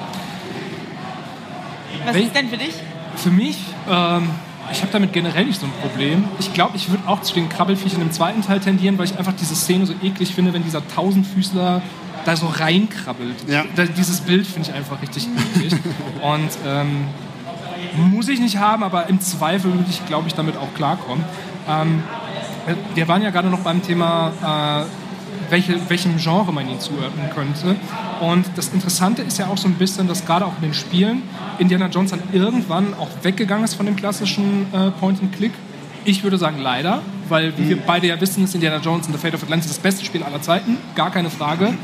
S5: Was ist denn für dich?
S3: Für mich, ich habe damit generell nicht so ein Problem. Ich glaube, ich würde auch zu den Krabbelfiechern im zweiten Teil tendieren, weil ich einfach diese Szene so eklig finde, wenn dieser 1000-Füßler da so reinkrabbelt.
S6: Ja.
S3: Dieses Bild finde ich einfach richtig eklig. Und muss ich nicht haben, aber im Zweifel würde ich, glaube ich, damit auch klarkommen. Wir waren ja gerade noch beim Thema, welchem Genre man ihn zuordnen könnte. Und das Interessante ist ja auch so ein bisschen, dass gerade auch in den Spielen Indiana Jones dann irgendwann auch weggegangen ist von dem klassischen Point-and-Click. Ich würde sagen leider, weil wie wir beide ja wissen, ist Indiana Jones and the Fate of Atlantis das beste Spiel aller Zeiten, gar keine Frage.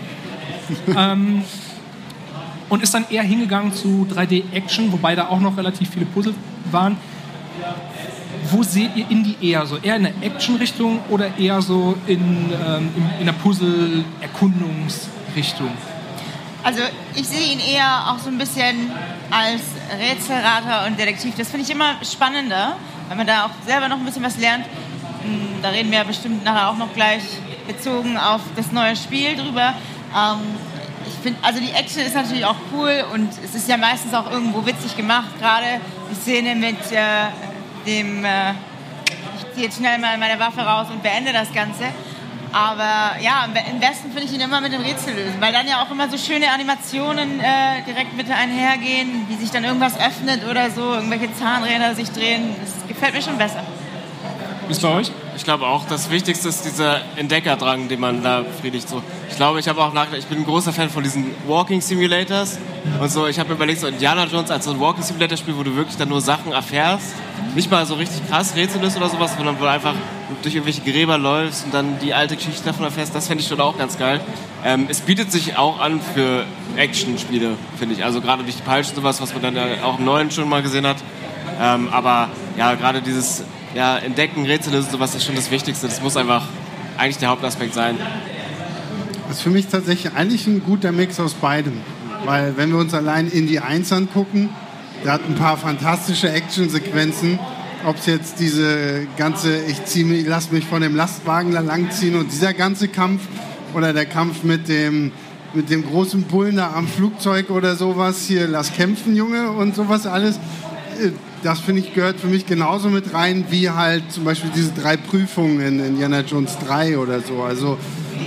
S3: Und ist dann eher hingegangen zu 3D-Action, wobei da auch noch relativ viele Puzzle waren. Wo seht ihr Indie eher so? Eher in der Action-Richtung oder eher so in der Puzzle-Erkundungsrichtung?
S5: Also ich sehe ihn eher auch so ein bisschen als Rätselrater und Detektiv. Das finde ich immer spannender, weil man da auch selber noch ein bisschen was lernt. Da reden wir ja bestimmt nachher auch noch gleich bezogen auf das neue Spiel drüber. Ich finde, also die Action ist natürlich auch cool und es ist ja meistens auch irgendwo witzig gemacht. Gerade die Szene mit dem, ich ziehe jetzt schnell mal meine Waffe raus und beende das Ganze. Aber ja, im besten finde ich ihn immer mit dem Rätsel lösen, weil dann ja auch immer so schöne Animationen direkt mit einhergehen, wie sich dann irgendwas öffnet oder so, irgendwelche Zahnräder sich drehen. Das gefällt mir schon besser.
S3: Wie ist bei euch?
S4: Ich glaube auch, das Wichtigste ist dieser Entdeckerdrang, den man da befriedigt. So. Ich glaube, ich bin ein großer Fan von diesen Walking Simulators. Und so, ich habe mir überlegt, so Indiana Jones als so ein Walking Simulator Spiel, wo du wirklich dann nur Sachen erfährst. Nicht mal so richtig krass Rätsel ist oder sowas, sondern wo du einfach durch irgendwelche Gräber läufst und dann die alte Geschichte davon erfährst. Das fände ich schon auch ganz geil. Es bietet sich auch an für Action-Spiele, finde ich. Also gerade durch die Peitsche und sowas, was man dann ja auch im Neuen schon mal gesehen hat. Aber ja, gerade dieses Entdecken, Rätsel ist sowas, ist schon das Wichtigste. Das muss einfach eigentlich der Hauptaspekt sein.
S6: Das ist für mich tatsächlich eigentlich ein guter Mix aus beidem. Weil wenn wir uns allein Indie 1 angucken, der hat ein paar fantastische Actionsequenzen. Ob es jetzt diese ganze, lass mich von dem Lastwagen da langziehen und dieser ganze Kampf oder der Kampf mit dem großen Bullen da am Flugzeug oder sowas, hier, lass kämpfen, Junge, und sowas alles. Das, finde ich, gehört für mich genauso mit rein, wie halt zum Beispiel diese 3 Prüfungen in Indiana Jones 3 oder so. Also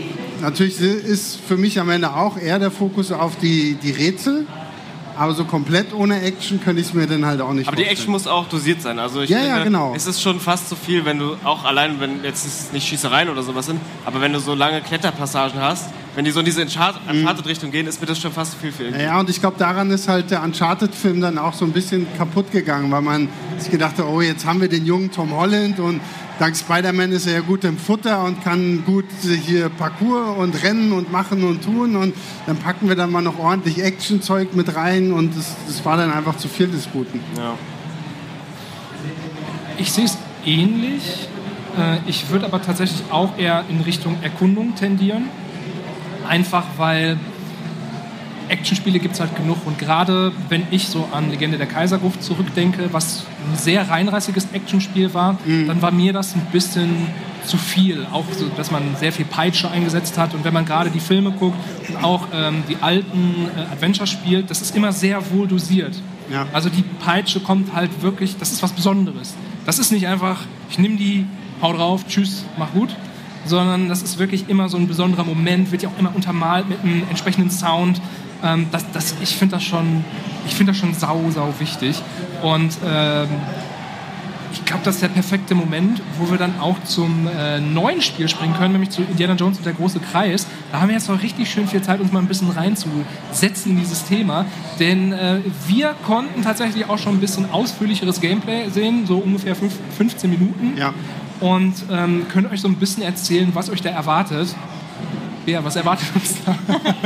S6: natürlich ist für mich am Ende auch eher der Fokus auf die Rätsel. Aber so komplett ohne Action könnte ich es mir dann halt auch nicht vorstellen.
S4: Aber die Action muss auch dosiert sein. Also ich finde,
S6: genau.
S4: Es ist schon fast zu viel, wenn du auch allein, wenn jetzt nicht Schießereien oder sowas sind, aber wenn du so lange Kletterpassagen hast, wenn die so in diese Uncharted-Richtung gehen, ist mir das schon fast zu viel für ihn.
S6: Ja, und ich glaube, daran ist halt der Uncharted-Film dann auch so ein bisschen kaputt gegangen, weil man sich gedacht hat, oh, jetzt haben wir den jungen Tom Holland und dank Spider-Man ist er ja gut im Futter und kann gut hier Parkour und rennen und machen und tun und dann packen wir dann mal noch ordentlich Action-Zeug mit rein und das war dann einfach zu viel des Guten.
S4: Ja.
S3: Ich sehe es ähnlich. Ich würde aber tatsächlich auch eher in Richtung Erkundung tendieren. Einfach weil Actionspiele gibt es halt genug. Und gerade wenn ich so an Legende der Kaisergruft zurückdenke, was ein sehr reinrassiges Actionspiel war, dann war mir das ein bisschen zu viel. Auch so, dass man sehr viel Peitsche eingesetzt hat. Und wenn man gerade die Filme guckt und auch die alten Adventure spielt, das ist immer sehr wohl dosiert.
S6: Ja.
S3: Also die Peitsche kommt halt wirklich, das ist was Besonderes. Das ist nicht einfach, ich nehme die, hau drauf, tschüss, mach gut. Sondern das ist wirklich immer so ein besonderer Moment, wird ja auch immer untermalt mit einem entsprechenden Sound. Ich finde das schon sau wichtig. Und ich glaube, das ist der perfekte Moment, wo wir dann auch zum neuen Spiel springen können, nämlich zu Indiana Jones und der große Kreis. Da haben wir jetzt noch richtig schön viel Zeit, uns mal ein bisschen reinzusetzen in dieses Thema. Denn wir konnten tatsächlich auch schon ein bisschen ausführlicheres Gameplay sehen, so ungefähr 15 Minuten.
S6: Ja.
S3: Und könnt euch so ein bisschen erzählen, was euch da erwartet. Bea, was erwartet uns da?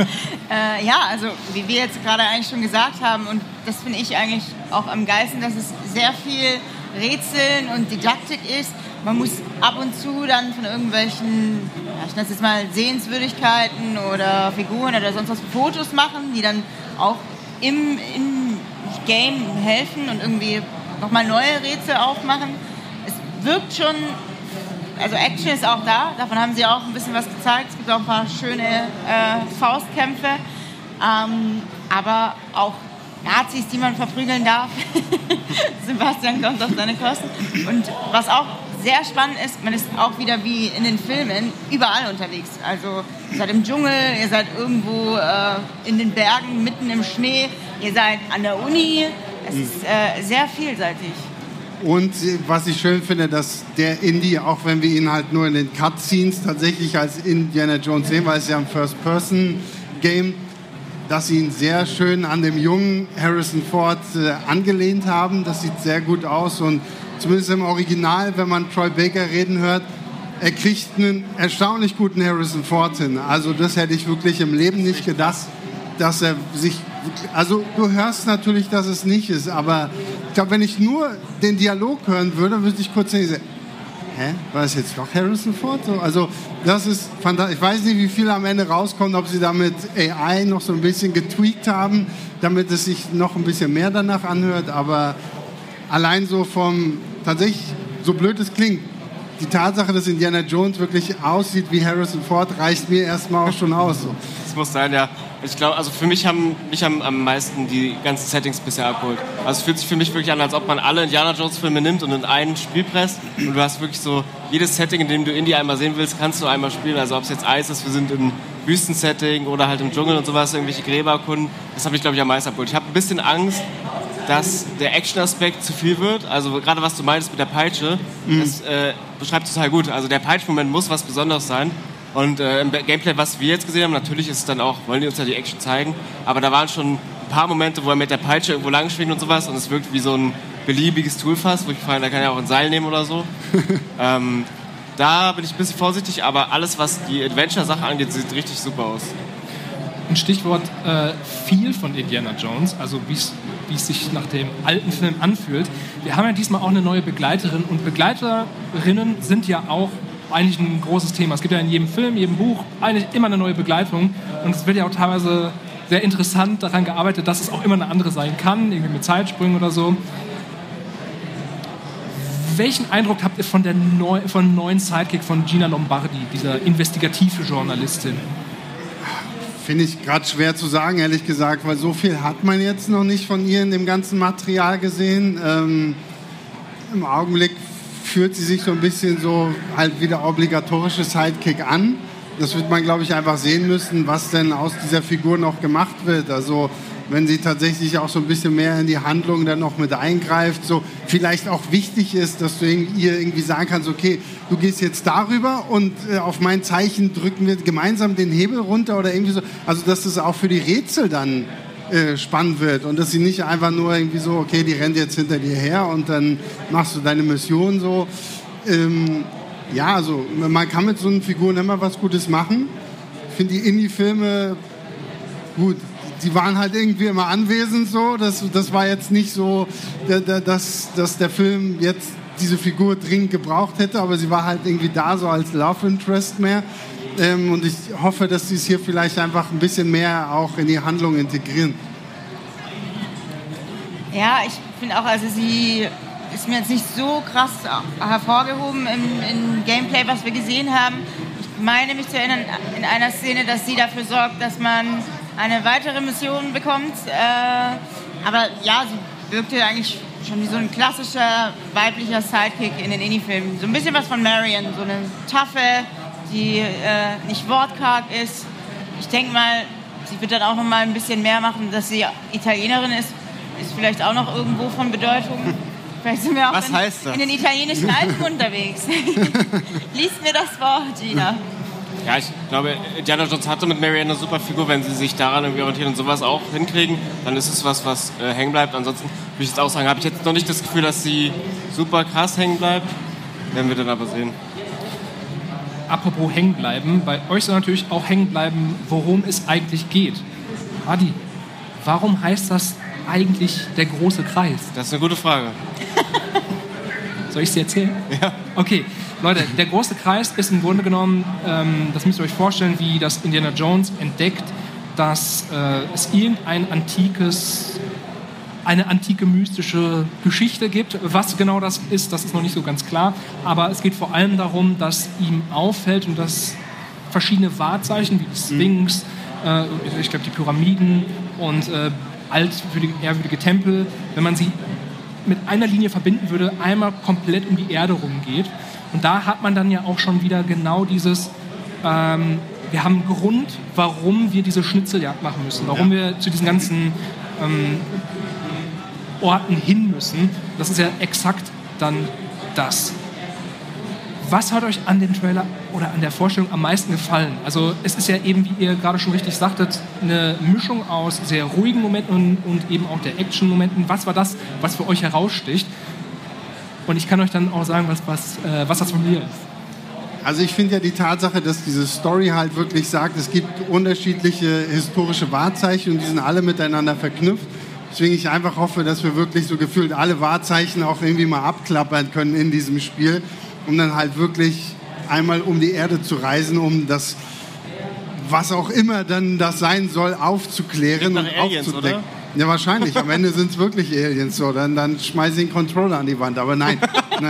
S5: Also wie wir jetzt gerade eigentlich schon gesagt haben, und das finde ich eigentlich auch am geilsten, dass es sehr viel Rätseln und Didaktik ist. Man muss ab und zu dann von irgendwelchen, ich nenne es jetzt mal Sehenswürdigkeiten oder Figuren oder sonst was Fotos machen, die dann auch im Game helfen und irgendwie nochmal neue Rätsel aufmachen. Es wirkt schon, also Action ist auch da, davon haben sie auch ein bisschen was gezeigt. Es gibt auch ein paar schöne Faustkämpfe, aber auch Nazis, die man verprügeln darf. Sebastian kommt auf seine Kosten. Und was auch sehr spannend ist, man ist auch wieder wie in den Filmen überall unterwegs. Also ihr seid im Dschungel, ihr seid irgendwo in den Bergen, mitten im Schnee, ihr seid an der Uni. Es ist sehr vielseitig.
S6: Und was ich schön finde, dass der Indy, auch wenn wir ihn halt nur in den Cutscenes tatsächlich als Indiana Jones sehen, weil es ja ein First-Person-Game, dass sie ihn sehr schön an dem jungen Harrison Ford angelehnt haben. Das sieht sehr gut aus und zumindest im Original, wenn man Troy Baker reden hört, er kriegt einen erstaunlich guten Harrison Ford hin. Also das hätte ich wirklich im Leben nicht gedacht, dass er sich... Also du hörst natürlich, dass es nicht ist, aber ich glaube, wenn ich nur den Dialog hören würde, würde ich kurz denken, hä, war das jetzt doch Harrison Ford? Also das ist fantastisch. Ich weiß nicht, wie viel am Ende rauskommt, ob sie damit AI noch so ein bisschen getweakt haben, damit es sich noch ein bisschen mehr danach anhört, aber allein so tatsächlich, so blöd es klingt, die Tatsache, dass Indiana Jones wirklich aussieht wie Harrison Ford, reicht mir erstmal auch schon aus. So.
S4: Das muss sein, ja. Ich glaube, also für mich haben am meisten die ganzen Settings bisher abgeholt. Also es fühlt sich für mich wirklich an, als ob man alle Indiana Jones Filme nimmt und in ein Spiel presst und du hast wirklich so jedes Setting, in dem du Indy einmal sehen willst, kannst du einmal spielen. Also ob es jetzt Eis ist, wir sind im Wüstensetting oder halt im Dschungel und sowas, irgendwelche Gräber erkunden. Das habe ich, glaube ich, am meisten abgeholt. Ich habe ein bisschen Angst, dass der Action-Aspekt zu viel wird. Also gerade was du meintest mit der Peitsche, das beschreibt total gut. Also der Peitschmoment muss was Besonderes sein. Und im Gameplay, was wir jetzt gesehen haben, natürlich ist es dann auch, wollen die uns ja die Action zeigen, aber da waren schon ein paar Momente, wo er mit der Peitsche irgendwo lang schwingt und sowas und es wirkt wie so ein beliebiges Tool fast, wo ich frage, da kann er auch ein Seil nehmen oder so. Da bin ich ein bisschen vorsichtig, aber alles, was die Adventure-Sache angeht, sieht richtig super aus.
S3: Ein Stichwort viel von Indiana Jones, also wie es sich nach dem alten Film anfühlt. Wir haben ja diesmal auch eine neue Begleiterin und Begleiterinnen sind ja auch eigentlich ein großes Thema. Es gibt ja in jedem Film, jedem Buch eigentlich immer eine neue Begleitung und es wird ja auch teilweise sehr interessant daran gearbeitet, dass es auch immer eine andere sein kann, irgendwie mit Zeitsprüngen oder so. Welchen Eindruck habt ihr von neuen Sidekick von Gina Lombardi, dieser investigative Journalistin?
S6: Finde ich gerade schwer zu sagen, ehrlich gesagt, weil so viel hat man jetzt noch nicht von ihr in dem ganzen Material gesehen. Im Augenblick fühlt sie sich so ein bisschen so halt wie der obligatorische Sidekick an. das wird man, glaube ich, einfach sehen müssen, was denn aus dieser Figur noch gemacht wird. Also wenn sie tatsächlich auch so ein bisschen mehr in die Handlung dann noch mit eingreift, so vielleicht auch wichtig ist, dass du ihr irgendwie sagen kannst, okay, du gehst jetzt darüber und auf mein Zeichen drücken wir gemeinsam den Hebel runter oder irgendwie so. Also dass das auch für die Rätsel dann spannend wird und dass sie nicht einfach nur irgendwie so, okay, die rennt jetzt hinter dir her und dann machst du deine Mission so. Ja, also man kann mit so einen Figuren immer was Gutes machen. Ich finde die Indie-Filme gut. Die waren halt irgendwie immer anwesend so. Das war jetzt nicht so, dass der Film jetzt diese Figur dringend gebraucht hätte, aber sie war halt irgendwie da so als Love Interest mehr. Und ich hoffe, dass sie es hier vielleicht einfach ein bisschen mehr auch in die Handlung integrieren.
S5: Ja, ich finde auch, also sie ist mir jetzt nicht so krass hervorgehoben im Gameplay, was wir gesehen haben. Ich meine mich zu erinnern in einer Szene, dass sie dafür sorgt, dass man eine weitere Mission bekommt. Aber ja, sie wirkte eigentlich schon wie so ein klassischer weiblicher Sidekick in den Indie-Filmen. So ein bisschen was von Marion, so eine taffe, die nicht wortkarg ist. Ich denke mal, sie wird dann auch noch mal ein bisschen mehr machen, dass sie Italienerin ist vielleicht auch noch irgendwo von Bedeutung. Vielleicht sind wir auch in den italienischen Alpen unterwegs. Lies mir das Wort, Gina.
S4: Ja, ich glaube, Indiana Jones hatte mit Marianne eine super Figur. Wenn sie sich daran irgendwie orientieren und sowas auch hinkriegen, dann ist es was hängen bleibt. Ansonsten würde ich jetzt auch sagen, habe ich jetzt noch nicht das Gefühl, dass sie super krass hängen bleibt. Werden wir dann aber sehen.
S3: Apropos hängen bleiben, bei euch soll natürlich auch hängen bleiben, worum es eigentlich geht. Adi, warum heißt das eigentlich der große Kreis?
S4: Das ist eine gute Frage.
S3: Soll ich es dir erzählen?
S4: Ja.
S3: Okay, Leute, der große Kreis ist im Grunde genommen, das müsst ihr euch vorstellen, wie das Indiana Jones entdeckt, dass es eine antike mystische Geschichte gibt. Was genau das ist noch nicht so ganz klar. Aber es geht vor allem darum, dass ihm auffällt und dass verschiedene Wahrzeichen wie die Sphinx, ich glaube die Pyramiden und ehrwürdige Tempel, wenn man sie mit einer Linie verbinden würde, einmal komplett um die Erde rumgeht. Und da hat man dann ja auch schon wieder genau dieses, wir haben einen Grund, warum wir diese Schnitzeljagd machen müssen, warum wir zu diesen ganzen Orten hin müssen. Das ist ja exakt dann das. Was hat euch an dem Trailer oder an der Vorstellung am meisten gefallen? Also es ist ja eben, wie ihr gerade schon richtig sagtet, eine Mischung aus sehr ruhigen Momenten und eben auch der Action-Momenten. Was war das, was für euch heraussticht? Und ich kann euch dann auch sagen, was das von mir ist.
S6: Also ich finde ja die Tatsache, dass diese Story halt wirklich sagt, es gibt unterschiedliche historische Wahrzeichen und die sind alle miteinander verknüpft. Deswegen ich einfach hoffe, dass wir wirklich so gefühlt alle Wahrzeichen auch irgendwie mal abklappern können in diesem Spiel, um dann halt wirklich einmal um die Erde zu reisen, um das, was auch immer dann das sein soll, aufzuklären und
S4: Aliens,
S6: aufzudecken.
S4: oder?
S6: Ja, wahrscheinlich. Am Ende sind es wirklich Aliens. So. Dann schmeiße ich den Controller an die Wand. Aber nein.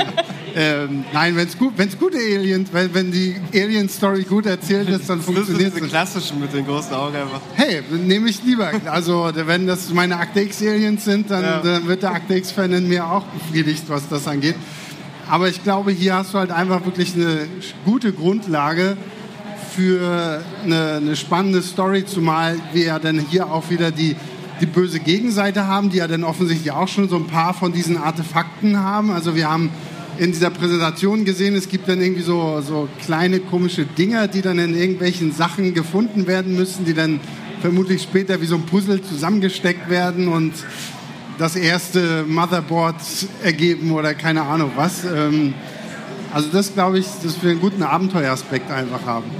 S6: Nein, wenn's gute Aliens, wenn die Alien-Story gut erzählt ist, dann funktioniert es.
S4: Diese klassischen mit den großen Augen einfach.
S6: Hey, nehme ich lieber. Also, wenn das meine Akte X-Aliens sind, dann wird der Akte X-Fan in mir auch befriedigt, was das angeht. Aber ich glaube, hier hast du halt einfach wirklich eine gute Grundlage für eine spannende Story, zumal wir ja dann hier auch wieder die böse Gegenseite haben, die ja dann offensichtlich auch schon so ein paar von diesen Artefakten haben. Also wir haben in dieser Präsentation gesehen, es gibt dann irgendwie so kleine komische Dinger, die dann in irgendwelchen Sachen gefunden werden müssen, die dann vermutlich später wie so ein Puzzle zusammengesteckt werden und das erste Motherboard ergeben oder keine Ahnung was. Also das glaube ich, dass wir einen guten Abenteueraspekt einfach haben.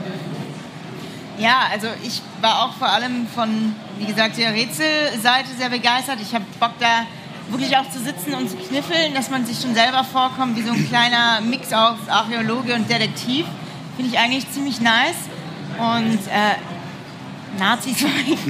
S5: Ja, also ich war auch vor allem von, wie gesagt, der Rätselseite sehr begeistert. Ich habe Bock, da wirklich auch zu sitzen und zu kniffeln, dass man sich schon selber vorkommt, wie so ein kleiner Mix aus Archäologe und Detektiv. Finde ich eigentlich ziemlich nice. Und Nazis.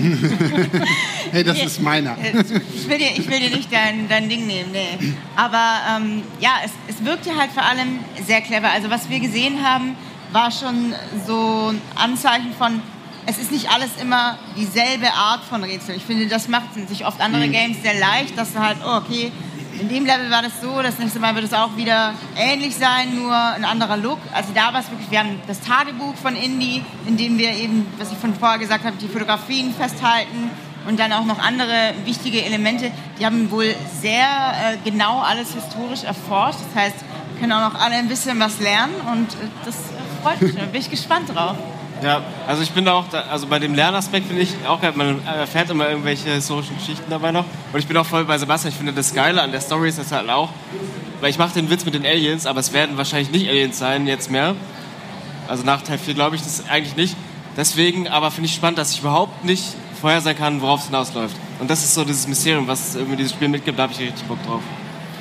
S6: Hey, das ist meiner.
S5: Ich will dir nicht dein Ding nehmen, nee. Aber ja, es wirkte halt vor allem sehr clever. Also was wir gesehen haben, war schon so ein Anzeichen von, es ist nicht alles immer dieselbe Art von Rätsel. Ich finde, das macht sich oft andere Games sehr leicht, dass du halt, oh, okay, In dem Level war das so, das nächste Mal wird es auch wieder ähnlich sein, nur ein anderer Look. Also da war es wirklich, wir haben das Tagebuch von Indy, in dem wir eben, was ich von vorher gesagt habe, die Fotografien festhalten und dann auch noch andere wichtige Elemente. Die haben wohl sehr genau alles historisch erforscht. Das heißt, wir können auch noch alle ein bisschen was lernen und das freut mich. Da bin ich gespannt drauf.
S4: Ja, also ich bin da auch, also bei dem Lernaspekt finde ich auch geil, man erfährt immer irgendwelche historischen Geschichten dabei noch. Und ich bin auch voll bei Sebastian, ich finde das Geile an der Story ist das halt auch, weil ich mache den Witz mit den Aliens, aber es werden wahrscheinlich nicht Aliens sein jetzt mehr. Also nach Teil 4 glaube ich das eigentlich nicht. Deswegen aber finde ich spannend, dass ich überhaupt nicht vorhersagen kann, worauf es hinausläuft. Und das ist so dieses Mysterium, was irgendwie dieses Spiel mitgibt, da habe ich richtig Bock drauf.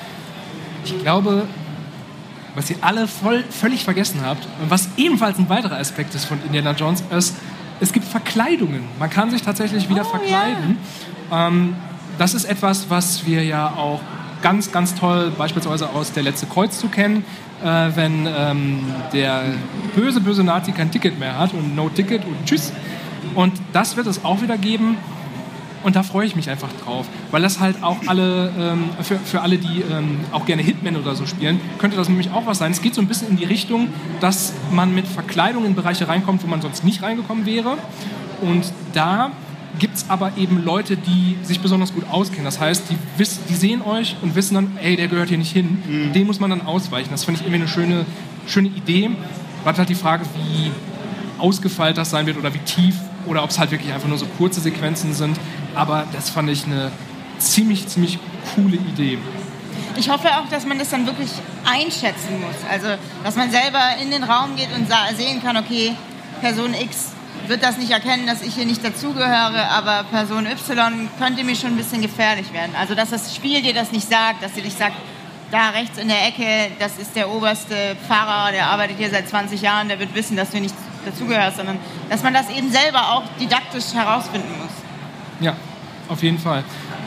S3: Ich glaube, was ihr alle völlig vergessen habt und was ebenfalls ein weiterer Aspekt ist von Indiana Jones, ist, es gibt Verkleidungen. Man kann sich tatsächlich wieder verkleiden. Ja. Das ist etwas, was wir ja auch ganz, ganz toll beispielsweise aus Der letzte Kreuzzug kennen, wenn der böse Nazi kein Ticket mehr hat und no Ticket und tschüss. Und das wird es auch wieder geben. Und da freue ich mich einfach drauf, weil das halt auch alle, für alle, die auch gerne Hitman oder so spielen, könnte das nämlich auch was sein. Es geht so ein bisschen in die Richtung, dass man mit Verkleidung in Bereiche reinkommt, wo man sonst nicht reingekommen wäre. Und da gibt es aber eben Leute, die sich besonders gut auskennen. Das heißt, die sehen euch und wissen dann, ey, der gehört hier nicht hin. Dem muss man dann ausweichen. Das finde ich irgendwie eine schöne Idee. Bleibt halt die Frage, wie ausgefeilt das sein wird oder wie tief oder ob es halt wirklich einfach nur so kurze Sequenzen sind. Aber das fand ich eine ziemlich coole Idee.
S5: Ich hoffe auch, dass man das dann wirklich einschätzen muss. Also, dass man selber in den Raum geht und sehen kann, okay, Person X wird das nicht erkennen, dass ich hier nicht dazugehöre, aber Person Y könnte mir schon ein bisschen gefährlich werden. Also, dass das Spiel dir das nicht sagt, dass dir nicht sagt, da rechts in der Ecke, das ist der oberste Pfarrer, der arbeitet hier seit 20 Jahren, der wird wissen, dass du nicht dazugehörst, sondern dass man das eben selber auch didaktisch herausfinden muss.
S3: Ja, auf jeden Fall.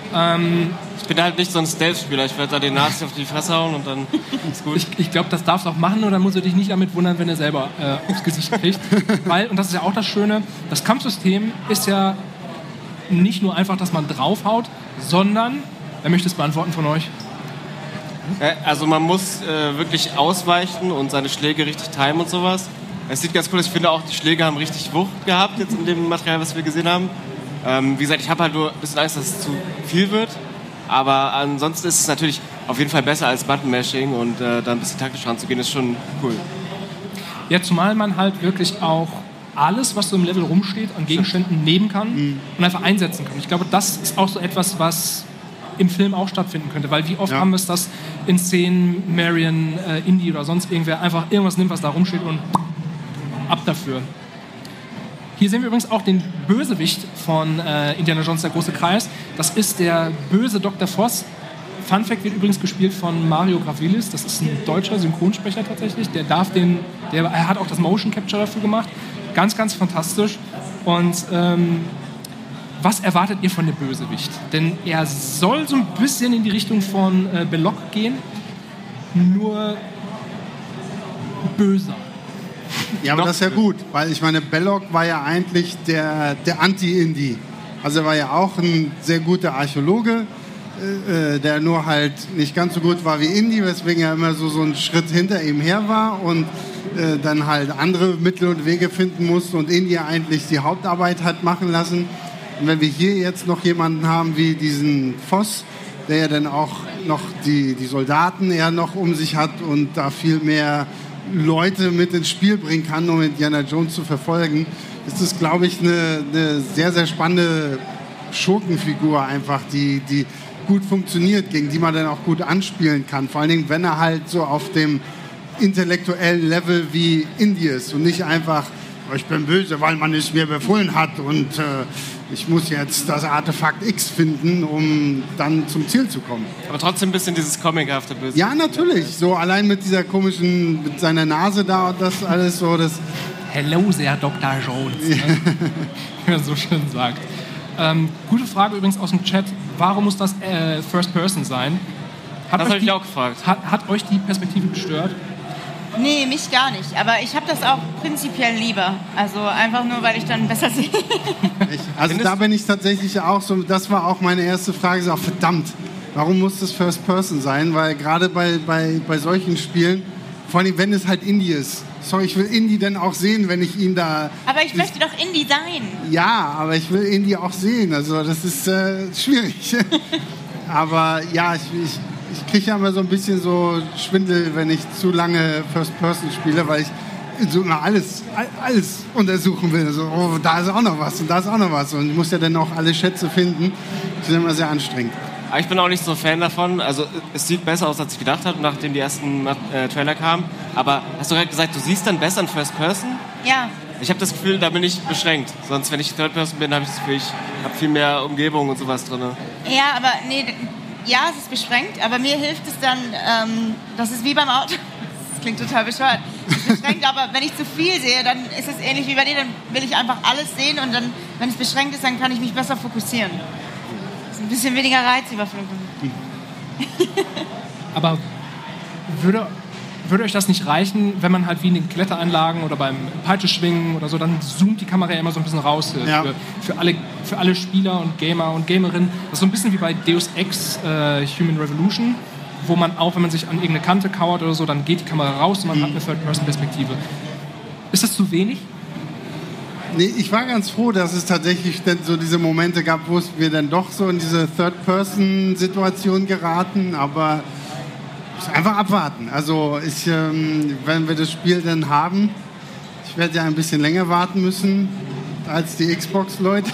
S4: Ich bin halt nicht so ein Stealth-Spieler. Ich werde da den Nazis auf die Fresse hauen und dann ist gut.
S3: Ich glaube, das darfst du auch machen und dann musst du dich nicht damit wundern, wenn er selber aufs Gesicht kriegt. Weil, und das ist ja auch das Schöne, das Kampfsystem ist ja nicht nur einfach, dass man draufhaut, sondern, wer möchte es beantworten von euch?
S4: Also man muss wirklich ausweichen und seine Schläge richtig timen und sowas. Es sieht ganz cool aus. Ich finde auch, die Schläge haben richtig Wucht gehabt jetzt in dem Material, was wir gesehen haben. Wie gesagt, ich habe halt nur ein bisschen Angst, dass es zu viel wird. Aber ansonsten ist es natürlich auf jeden Fall besser als Button-Mashing und da ein bisschen taktisch ranzugehen, ist schon cool.
S3: Ja, zumal man halt wirklich auch alles, was so im Level rumsteht, an Gegenständen nehmen kann und einfach einsetzen kann. Ich glaube, das ist auch so etwas, was im Film auch stattfinden könnte, weil wie oft haben wir es, dass in Szenen Marion, Indy oder sonst irgendwer einfach irgendwas nimmt, was da rumsteht und ab dafür. Hier sehen wir übrigens auch den Bösewicht von Indiana Jones, der große Kreis. Das ist der böse Dr. Voss. Fun Fact, wird übrigens gespielt von Mario Gavrilis. Das ist ein deutscher Synchronsprecher tatsächlich. Er hat auch das Motion Capture dafür gemacht. Ganz, ganz fantastisch. Und was erwartet ihr von dem Bösewicht? Denn er soll so ein bisschen in die Richtung von Belloq gehen, nur böser.
S6: Ja, aber das ist ja gut, weil ich meine, Belloq war ja eigentlich der Anti-Indy. Also er war ja auch ein sehr guter Archäologe, der nur halt nicht ganz so gut war wie Indy, weswegen er immer so einen Schritt hinter ihm her war und dann halt andere Mittel und Wege finden musste und Indy eigentlich die Hauptarbeit hat machen lassen. Und wenn wir hier jetzt noch jemanden haben wie diesen Voss, der ja dann auch noch die Soldaten eher noch um sich hat und da viel mehr Leute mit ins Spiel bringen kann, um Indiana Jones zu verfolgen, ist das, glaube ich, eine sehr, sehr spannende Schurkenfigur einfach, die gut funktioniert, gegen die man dann auch gut anspielen kann. Vor allen Dingen, wenn er halt so auf dem intellektuellen Level wie Indy ist und nicht einfach, ich bin böse, weil man es mir befohlen hat und ich muss jetzt das Artefakt X finden, um dann zum Ziel zu kommen.
S4: Aber trotzdem ein bisschen dieses comichafte Böse.
S6: Ja, natürlich. So allein mit dieser komischen, mit seiner Nase da und das alles so. Das
S3: Hello, Sir Dr. Jones. Ne? Wie man so schön sagt. Gute Frage übrigens aus dem Chat. Warum muss das First Person sein?
S4: Das habe ich auch gefragt.
S3: Hat euch die Perspektive gestört?
S5: Nee, mich gar nicht. Aber ich habe das auch prinzipiell lieber. Also einfach nur, weil ich dann besser sehe.
S6: Also da bin ich tatsächlich auch so, das war auch meine erste Frage, so, verdammt, warum muss das First Person sein? Weil gerade bei solchen Spielen, vor allem wenn es halt Indie ist. Sorry, ich will Indie dann auch sehen, wenn ich ihn da...
S5: Aber ich möchte doch Indie sein.
S6: Ja, aber ich will Indie auch sehen. Also das ist schwierig. Aber ja, ich kriege ja immer so ein bisschen so Schwindel, wenn ich zu lange First Person spiele, weil ich so immer alles untersuchen will. So, oh, da ist auch noch was und da ist auch noch was. Und ich muss ja dann auch alle Schätze finden. Das ist immer sehr anstrengend.
S4: Aber ich bin auch nicht so Fan davon. Also es sieht besser aus, als ich gedacht habe, nachdem die ersten Trailer kamen. Aber hast du gerade gesagt, du siehst dann besser in First Person?
S5: Ja.
S4: Ich habe das Gefühl, da bin ich beschränkt. Sonst, wenn ich Third Person bin, habe ich das Gefühl, ich habe viel mehr Umgebung und sowas drin.
S5: Ja, aber nee, ja, es ist beschränkt, aber mir hilft es dann, das ist wie beim Auto. Das klingt total bescheuert. Es ist beschränkt, aber wenn ich zu viel sehe, dann ist es ähnlich wie bei dir, dann will ich einfach alles sehen und dann, wenn es beschränkt ist, dann kann ich mich besser fokussieren. Das ist ein bisschen weniger Reizüberflutung.
S3: Aber würde euch das nicht reichen, wenn man halt wie in den Kletteranlagen oder beim Peitscheschwingen oder so, dann zoomt die Kamera ja immer so ein bisschen raus für alle Spieler und Gamer und Gamerinnen. Das ist so ein bisschen wie bei Deus Ex Human Revolution, wo man auch, wenn man sich an irgendeine Kante kauert oder so, dann geht die Kamera raus und man hat eine Third-Person-Perspektive. Ist das zu wenig?
S6: Nee, ich war ganz froh, dass es tatsächlich dann so diese Momente gab, wo wir dann doch so in diese Third-Person-Situation geraten, aber einfach abwarten. Also wenn wir das Spiel dann haben, ich werde ja ein bisschen länger warten müssen als die Xbox-Leute.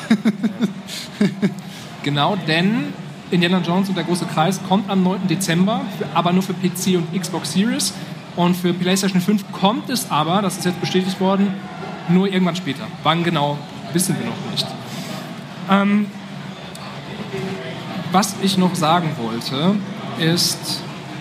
S3: Genau, denn Indiana Jones und der große Kreis kommt am 9. Dezember, aber nur für PC und Xbox Series. Und für PlayStation 5 kommt es aber, das ist jetzt bestätigt worden, nur irgendwann später. Wann genau, wissen wir noch nicht. Was ich noch sagen wollte, ist...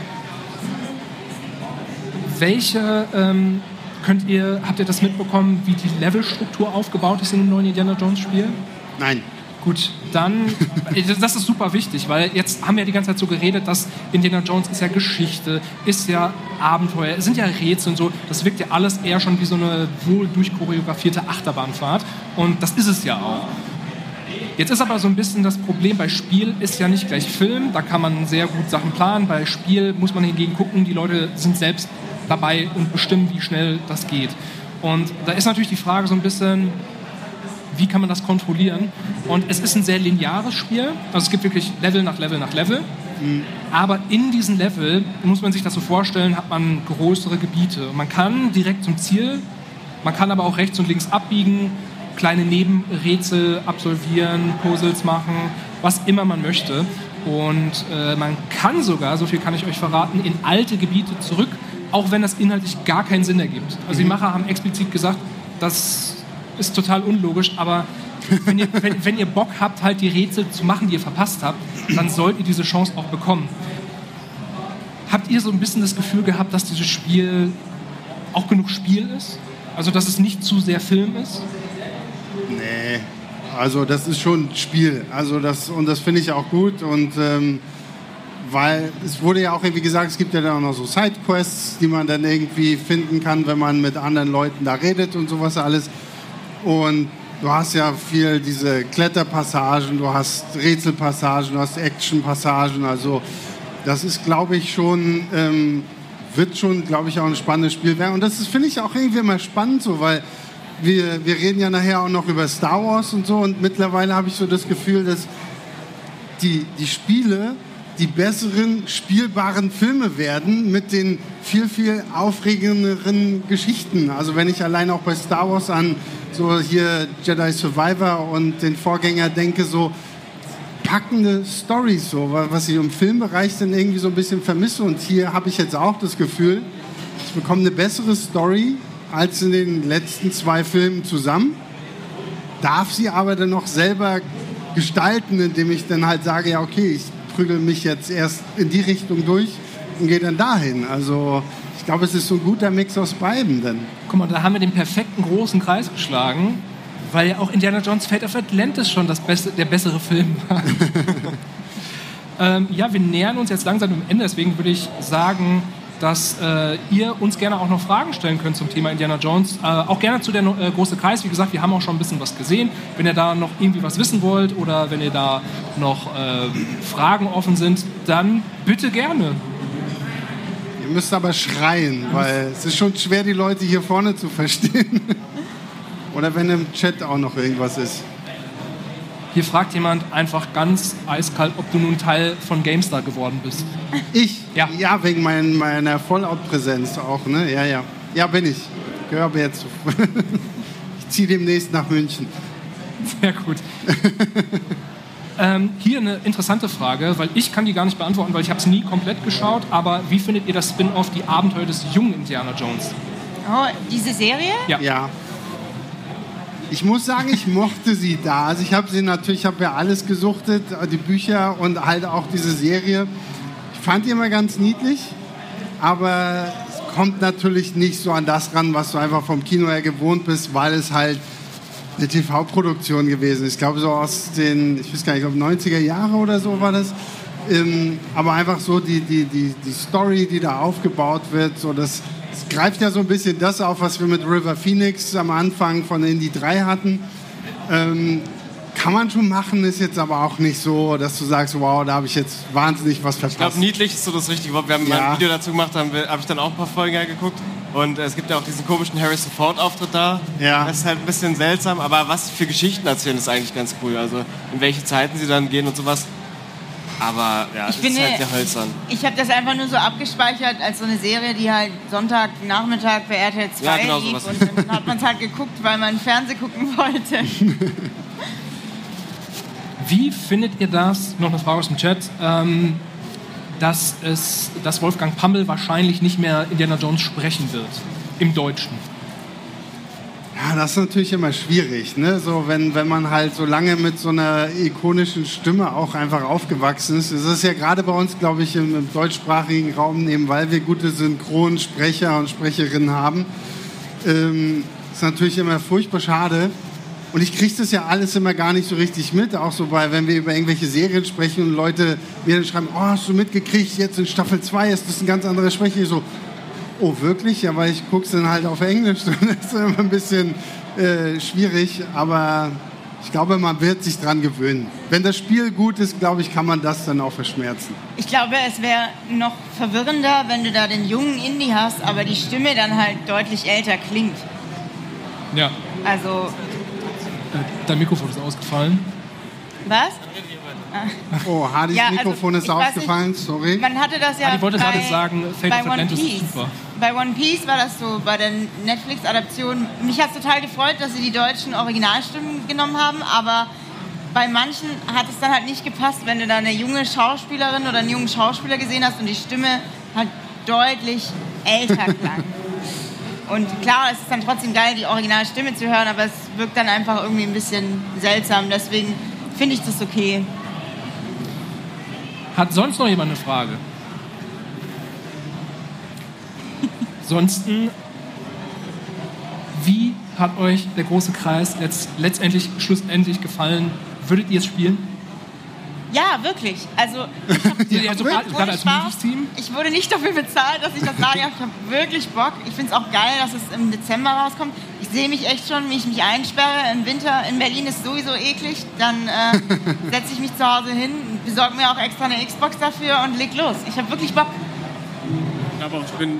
S3: habt ihr das mitbekommen, wie die Levelstruktur aufgebaut ist in dem neuen Indiana Jones Spiel?
S6: Nein.
S3: Gut, dann, das ist super wichtig, weil jetzt haben wir die ganze Zeit so geredet, dass Indiana Jones ist ja Geschichte, ist ja Abenteuer, sind ja Rätsel und so, das wirkt ja alles eher schon wie so eine wohl durchchoreografierte Achterbahnfahrt und das ist es ja auch. Jetzt ist aber so ein bisschen das Problem, bei Spiel ist ja nicht gleich Film, da kann man sehr gut Sachen planen, bei Spiel muss man hingegen gucken, die Leute sind selbst dabei und bestimmen, wie schnell das geht. Und da ist natürlich die Frage so ein bisschen, wie kann man das kontrollieren? Und es ist ein sehr lineares Spiel, also es gibt wirklich Level nach Level nach Level, aber in diesen Level, muss man sich das so vorstellen, hat man größere Gebiete. Man kann direkt zum Ziel, man kann aber auch rechts und links abbiegen, kleine Nebenrätsel absolvieren, Puzzles machen, was immer man möchte. Und man kann sogar, so viel kann ich euch verraten, in alte Gebiete zurück, auch wenn das inhaltlich gar keinen Sinn ergibt. Also die Macher haben explizit gesagt, das ist total unlogisch, aber wenn ihr Bock habt, halt die Rätsel zu machen, die ihr verpasst habt, dann sollt ihr diese Chance auch bekommen. Habt ihr so ein bisschen das Gefühl gehabt, dass dieses Spiel auch genug Spiel ist? Also dass es nicht zu sehr Film ist?
S6: Nee, also das ist schon Spiel. Also das finde ich auch gut und weil es wurde ja auch irgendwie gesagt, es gibt ja dann auch noch so Sidequests, die man dann irgendwie finden kann, wenn man mit anderen Leuten da redet und sowas alles. Und du hast ja viel diese Kletterpassagen, du hast Rätselpassagen, du hast Actionpassagen. Also das ist, glaube ich, wird schon, glaube ich, auch ein spannendes Spiel werden. Und das finde ich auch irgendwie immer spannend so, weil wir reden ja nachher auch noch über Star Wars und so. Und mittlerweile habe ich so das Gefühl, dass die Spiele die besseren spielbaren Filme werden mit den viel, viel aufregenderen Geschichten. Also wenn ich allein auch bei Star Wars an so hier Jedi Survivor und den Vorgänger denke, so packende Storys, so, was ich im Filmbereich dann irgendwie so ein bisschen vermisse. Und hier habe ich jetzt auch das Gefühl, ich bekomme eine bessere Story als in den letzten 2 Filmen zusammen, darf sie aber dann noch selber gestalten, indem ich dann halt sage, ja okay, ich prügel mich jetzt erst in die Richtung durch und gehe dann dahin. Also ich glaube, es ist so ein guter Mix aus beiden dann.
S3: Guck mal, da haben wir den perfekten großen Kreis geschlagen, weil ja auch Indiana Jones Fate of Atlantis schon der bessere Film war. Ja, wir nähern uns jetzt langsam dem Ende, deswegen würde ich sagen, dass ihr uns gerne auch noch Fragen stellen könnt zum Thema Indiana Jones. Auch gerne zu der große Kreis. Wie gesagt, wir haben auch schon ein bisschen was gesehen. Wenn ihr da noch irgendwie was wissen wollt oder wenn ihr da noch Fragen offen sind, dann bitte gerne.
S6: Ihr müsst aber schreien, weil es ist schon schwer, die Leute hier vorne zu verstehen. Oder wenn im Chat auch noch irgendwas ist.
S3: Hier fragt jemand einfach ganz eiskalt, ob du nun Teil von GameStar geworden bist.
S6: Ich?
S3: Ja.
S6: Ja, wegen meiner Fallout-Präsenz auch, ne? Ja, ja. Ja, bin ich. Gehöre aber jetzt zu. Ich ziehe demnächst nach München.
S3: Sehr gut. Hier eine interessante Frage, weil ich kann die gar nicht beantworten, weil ich habe es nie komplett geschaut. Aber wie findet ihr das Spin-off, die Abenteuer des jungen Indiana Jones?
S5: Oh, diese Serie?
S6: Ja. Ich muss sagen, ich mochte sie da. Also ich habe ja alles gesuchtet, die Bücher und halt auch diese Serie. Ich fand die immer ganz niedlich, aber es kommt natürlich nicht so an das ran, was du einfach vom Kino her gewohnt bist, weil es halt eine TV-Produktion gewesen ist. Ich glaube so aus den, ich weiß gar nicht, ich glaube 90er Jahre oder so war das. Aber einfach so die Story, die da aufgebaut wird, so das greift ja so ein bisschen das auf, was wir mit River Phoenix am Anfang von Indy 3 hatten. Kann man schon machen, ist jetzt aber auch nicht so, dass du sagst, wow, da habe ich jetzt wahnsinnig was verpasst.
S4: Ich glaube, niedlich ist so das richtige Wort. Wir haben mal ein Video dazu gemacht, habe ich dann auch ein paar Folgen geguckt. Und es gibt ja auch diesen komischen Harrison Ford-Auftritt da.
S6: Ja.
S4: Das ist halt ein bisschen seltsam, aber was für Geschichten erzählen, ist eigentlich ganz cool. Also in welche Zeiten sie dann gehen und sowas. Aber ja, es ist halt sehr hölzern.
S5: Ich habe das einfach nur so abgespeichert als so eine Serie, die halt Sonntagnachmittag bei RTL 2 lief. Und dann hat man es halt geguckt, weil man Fernsehen gucken wollte.
S3: Wie findet ihr das, noch eine Frage aus dem Chat, dass Wolfgang Pammel wahrscheinlich nicht mehr Indiana Jones sprechen wird, im Deutschen?
S6: Ja, das ist natürlich immer schwierig, ne? So, wenn man halt so lange mit so einer ikonischen Stimme auch einfach aufgewachsen ist. Es ist ja gerade bei uns, glaube ich, im deutschsprachigen Raum, eben weil wir gute Synchronsprecher und Sprecherinnen haben, ist natürlich immer furchtbar schade. Und ich kriege das ja alles immer gar nicht so richtig mit, auch so wenn wir über irgendwelche Serien sprechen und Leute mir dann schreiben, oh, hast du mitgekriegt, jetzt in Staffel 2 ist das ein ganz anderer Sprecher. Ich so, oh, wirklich? Ja, weil ich gucke es dann halt auf Englisch. Das ist immer ein bisschen schwierig, aber ich glaube, man wird sich dran gewöhnen. Wenn das Spiel gut ist, glaube ich, kann man das dann auch verschmerzen.
S5: Ich glaube, es wäre noch verwirrender, wenn du da den jungen Indy hast, aber die Stimme dann halt deutlich älter klingt.
S3: Ja.
S5: Also...
S3: Dein Mikrofon ist ausgefallen.
S5: Was?
S6: Oh, Hardys Mikrofon ist ausgefallen, sorry.
S5: Man hatte das ja
S3: ich wollte gerade sagen, Fate of Atlantis ist super.
S5: Bei One Piece war das so, bei der Netflix-Adaption. Mich hat es total gefreut, dass sie die deutschen Originalstimmen genommen haben, aber bei manchen hat es dann halt nicht gepasst, wenn du da eine junge Schauspielerin oder einen jungen Schauspieler gesehen hast und die Stimme halt deutlich älter klang. Und klar, es ist dann trotzdem geil, die Originalstimme zu hören, aber es wirkt dann einfach irgendwie ein bisschen seltsam. Deswegen finde ich das okay.
S3: Hat sonst noch jemand eine Frage? Ansonsten, wie hat euch der große Kreis schlussendlich gefallen? Würdet ihr es spielen?
S5: Ja, wirklich. Also,
S3: gerade als Music-Team?
S5: Ich wurde nicht dafür bezahlt, dass ich das sagen habe. Ich habe wirklich Bock. Ich finde es auch geil, dass es im Dezember rauskommt. Ich sehe mich echt schon, wie ich mich einsperre. Im Winter in Berlin ist sowieso eklig. Dann setze ich mich zu Hause hin, besorge mir auch extra eine Xbox dafür und leg los. Ich habe wirklich Bock.
S4: Aber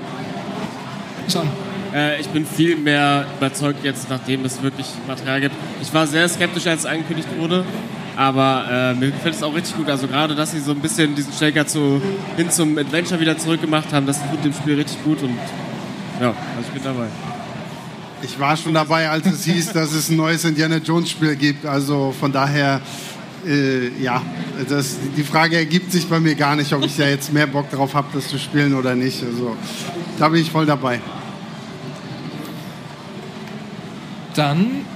S4: ich bin viel mehr überzeugt jetzt, nachdem es wirklich Material gibt. Ich war sehr skeptisch, als es angekündigt wurde. Aber mir gefällt es auch richtig gut. Also gerade, dass sie so ein bisschen diesen Schlenker hin zum Adventure wieder zurückgemacht haben, das tut dem Spiel richtig gut. Und ja, also ich bin dabei.
S6: Ich war schon dabei, als es hieß, dass es ein neues Indiana Jones Spiel gibt. Also von daher, die Frage ergibt sich bei mir gar nicht, ob ich ja jetzt mehr Bock drauf habe, das zu spielen oder nicht. Also da bin ich voll dabei.
S3: Dann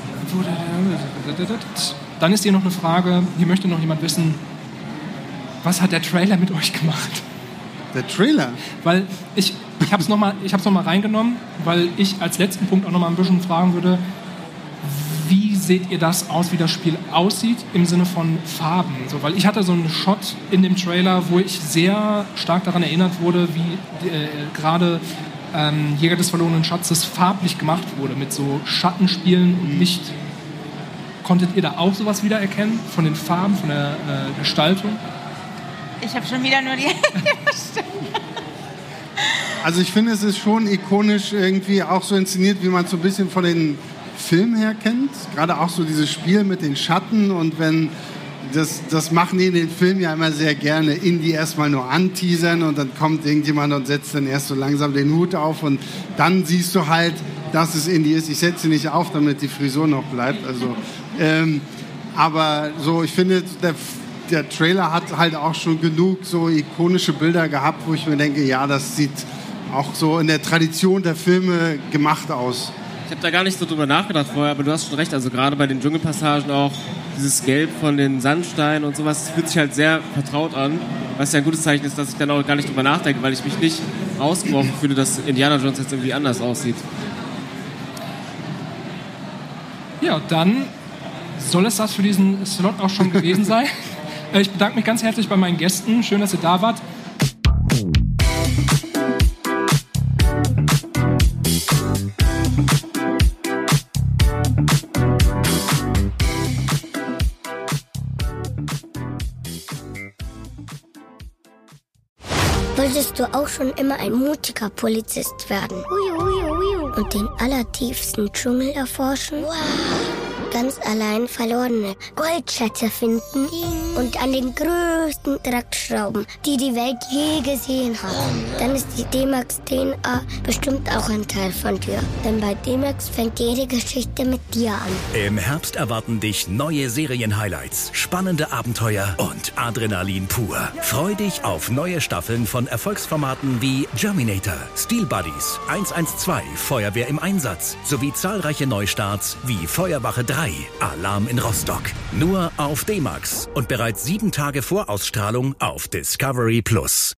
S3: ist hier noch eine Frage, hier möchte noch jemand wissen, was hat der Trailer mit euch gemacht?
S6: Der Trailer?
S3: Weil ich habe es noch mal reingenommen, weil ich als letzten Punkt auch noch mal ein bisschen fragen würde, wie seht ihr das aus, wie das Spiel aussieht im Sinne von Farben? So, weil ich hatte so einen Shot in dem Trailer, wo ich sehr stark daran erinnert wurde, wie gerade Jäger des verlorenen Schatzes farblich gemacht wurde, mit so Schattenspielen und Konntet ihr da auch sowas wiedererkennen? Von den Farben, von der Gestaltung?
S5: Ich habe schon wieder nur die Hälfte verstanden.
S6: Also ich finde, es ist schon ikonisch irgendwie auch so inszeniert, wie man es so ein bisschen von den Filmen her kennt. Gerade auch so dieses Spiel mit den Schatten und wenn... Das machen die in den Filmen ja immer sehr gerne. Indy erstmal nur anteasern und dann kommt irgendjemand und setzt dann erst so langsam den Hut auf und dann siehst du halt, dass es Indy ist. Ich setze sie nicht auf, damit die Frisur noch bleibt. Also, aber so, ich finde, der Trailer hat halt auch schon genug so ikonische Bilder gehabt, wo ich mir denke, ja, das sieht auch so in der Tradition der Filme gemacht aus.
S4: Ich habe da gar nicht so drüber nachgedacht vorher, aber du hast schon recht. Also gerade bei den Dschungelpassagen auch dieses Gelb von den Sandsteinen und sowas, das fühlt sich halt sehr vertraut an. Was ja ein gutes Zeichen ist, dass ich dann auch gar nicht drüber nachdenke, weil ich mich nicht rausgebrochen fühle, dass Indiana Jones jetzt irgendwie anders aussieht.
S3: Ja, dann soll es das für diesen Slot auch schon gewesen sein. Ich bedanke mich ganz herzlich bei meinen Gästen. Schön, dass ihr da wart.
S1: Wolltest du auch schon immer ein mutiger Polizist werden? Und den allertiefsten Dschungel erforschen? Wow. Ganz allein verlorene Goldschätze finden und an den größten Draht schrauben, die die Welt je gesehen hat. Dann ist die D-Max DNA bestimmt auch ein Teil von dir. Denn bei D-Max fängt jede Geschichte mit dir an.
S2: Im Herbst erwarten dich neue Serien-Highlights, spannende Abenteuer und Adrenalin pur. Freu dich auf neue Staffeln von Erfolgsformaten wie Germinator, Steel Buddies, 112, Feuerwehr im Einsatz sowie zahlreiche Neustarts wie Feuerwache 3, Alarm in Rostock. Nur auf D-Max und bereits 7 Tage vor Ausstrahlung auf Discovery+.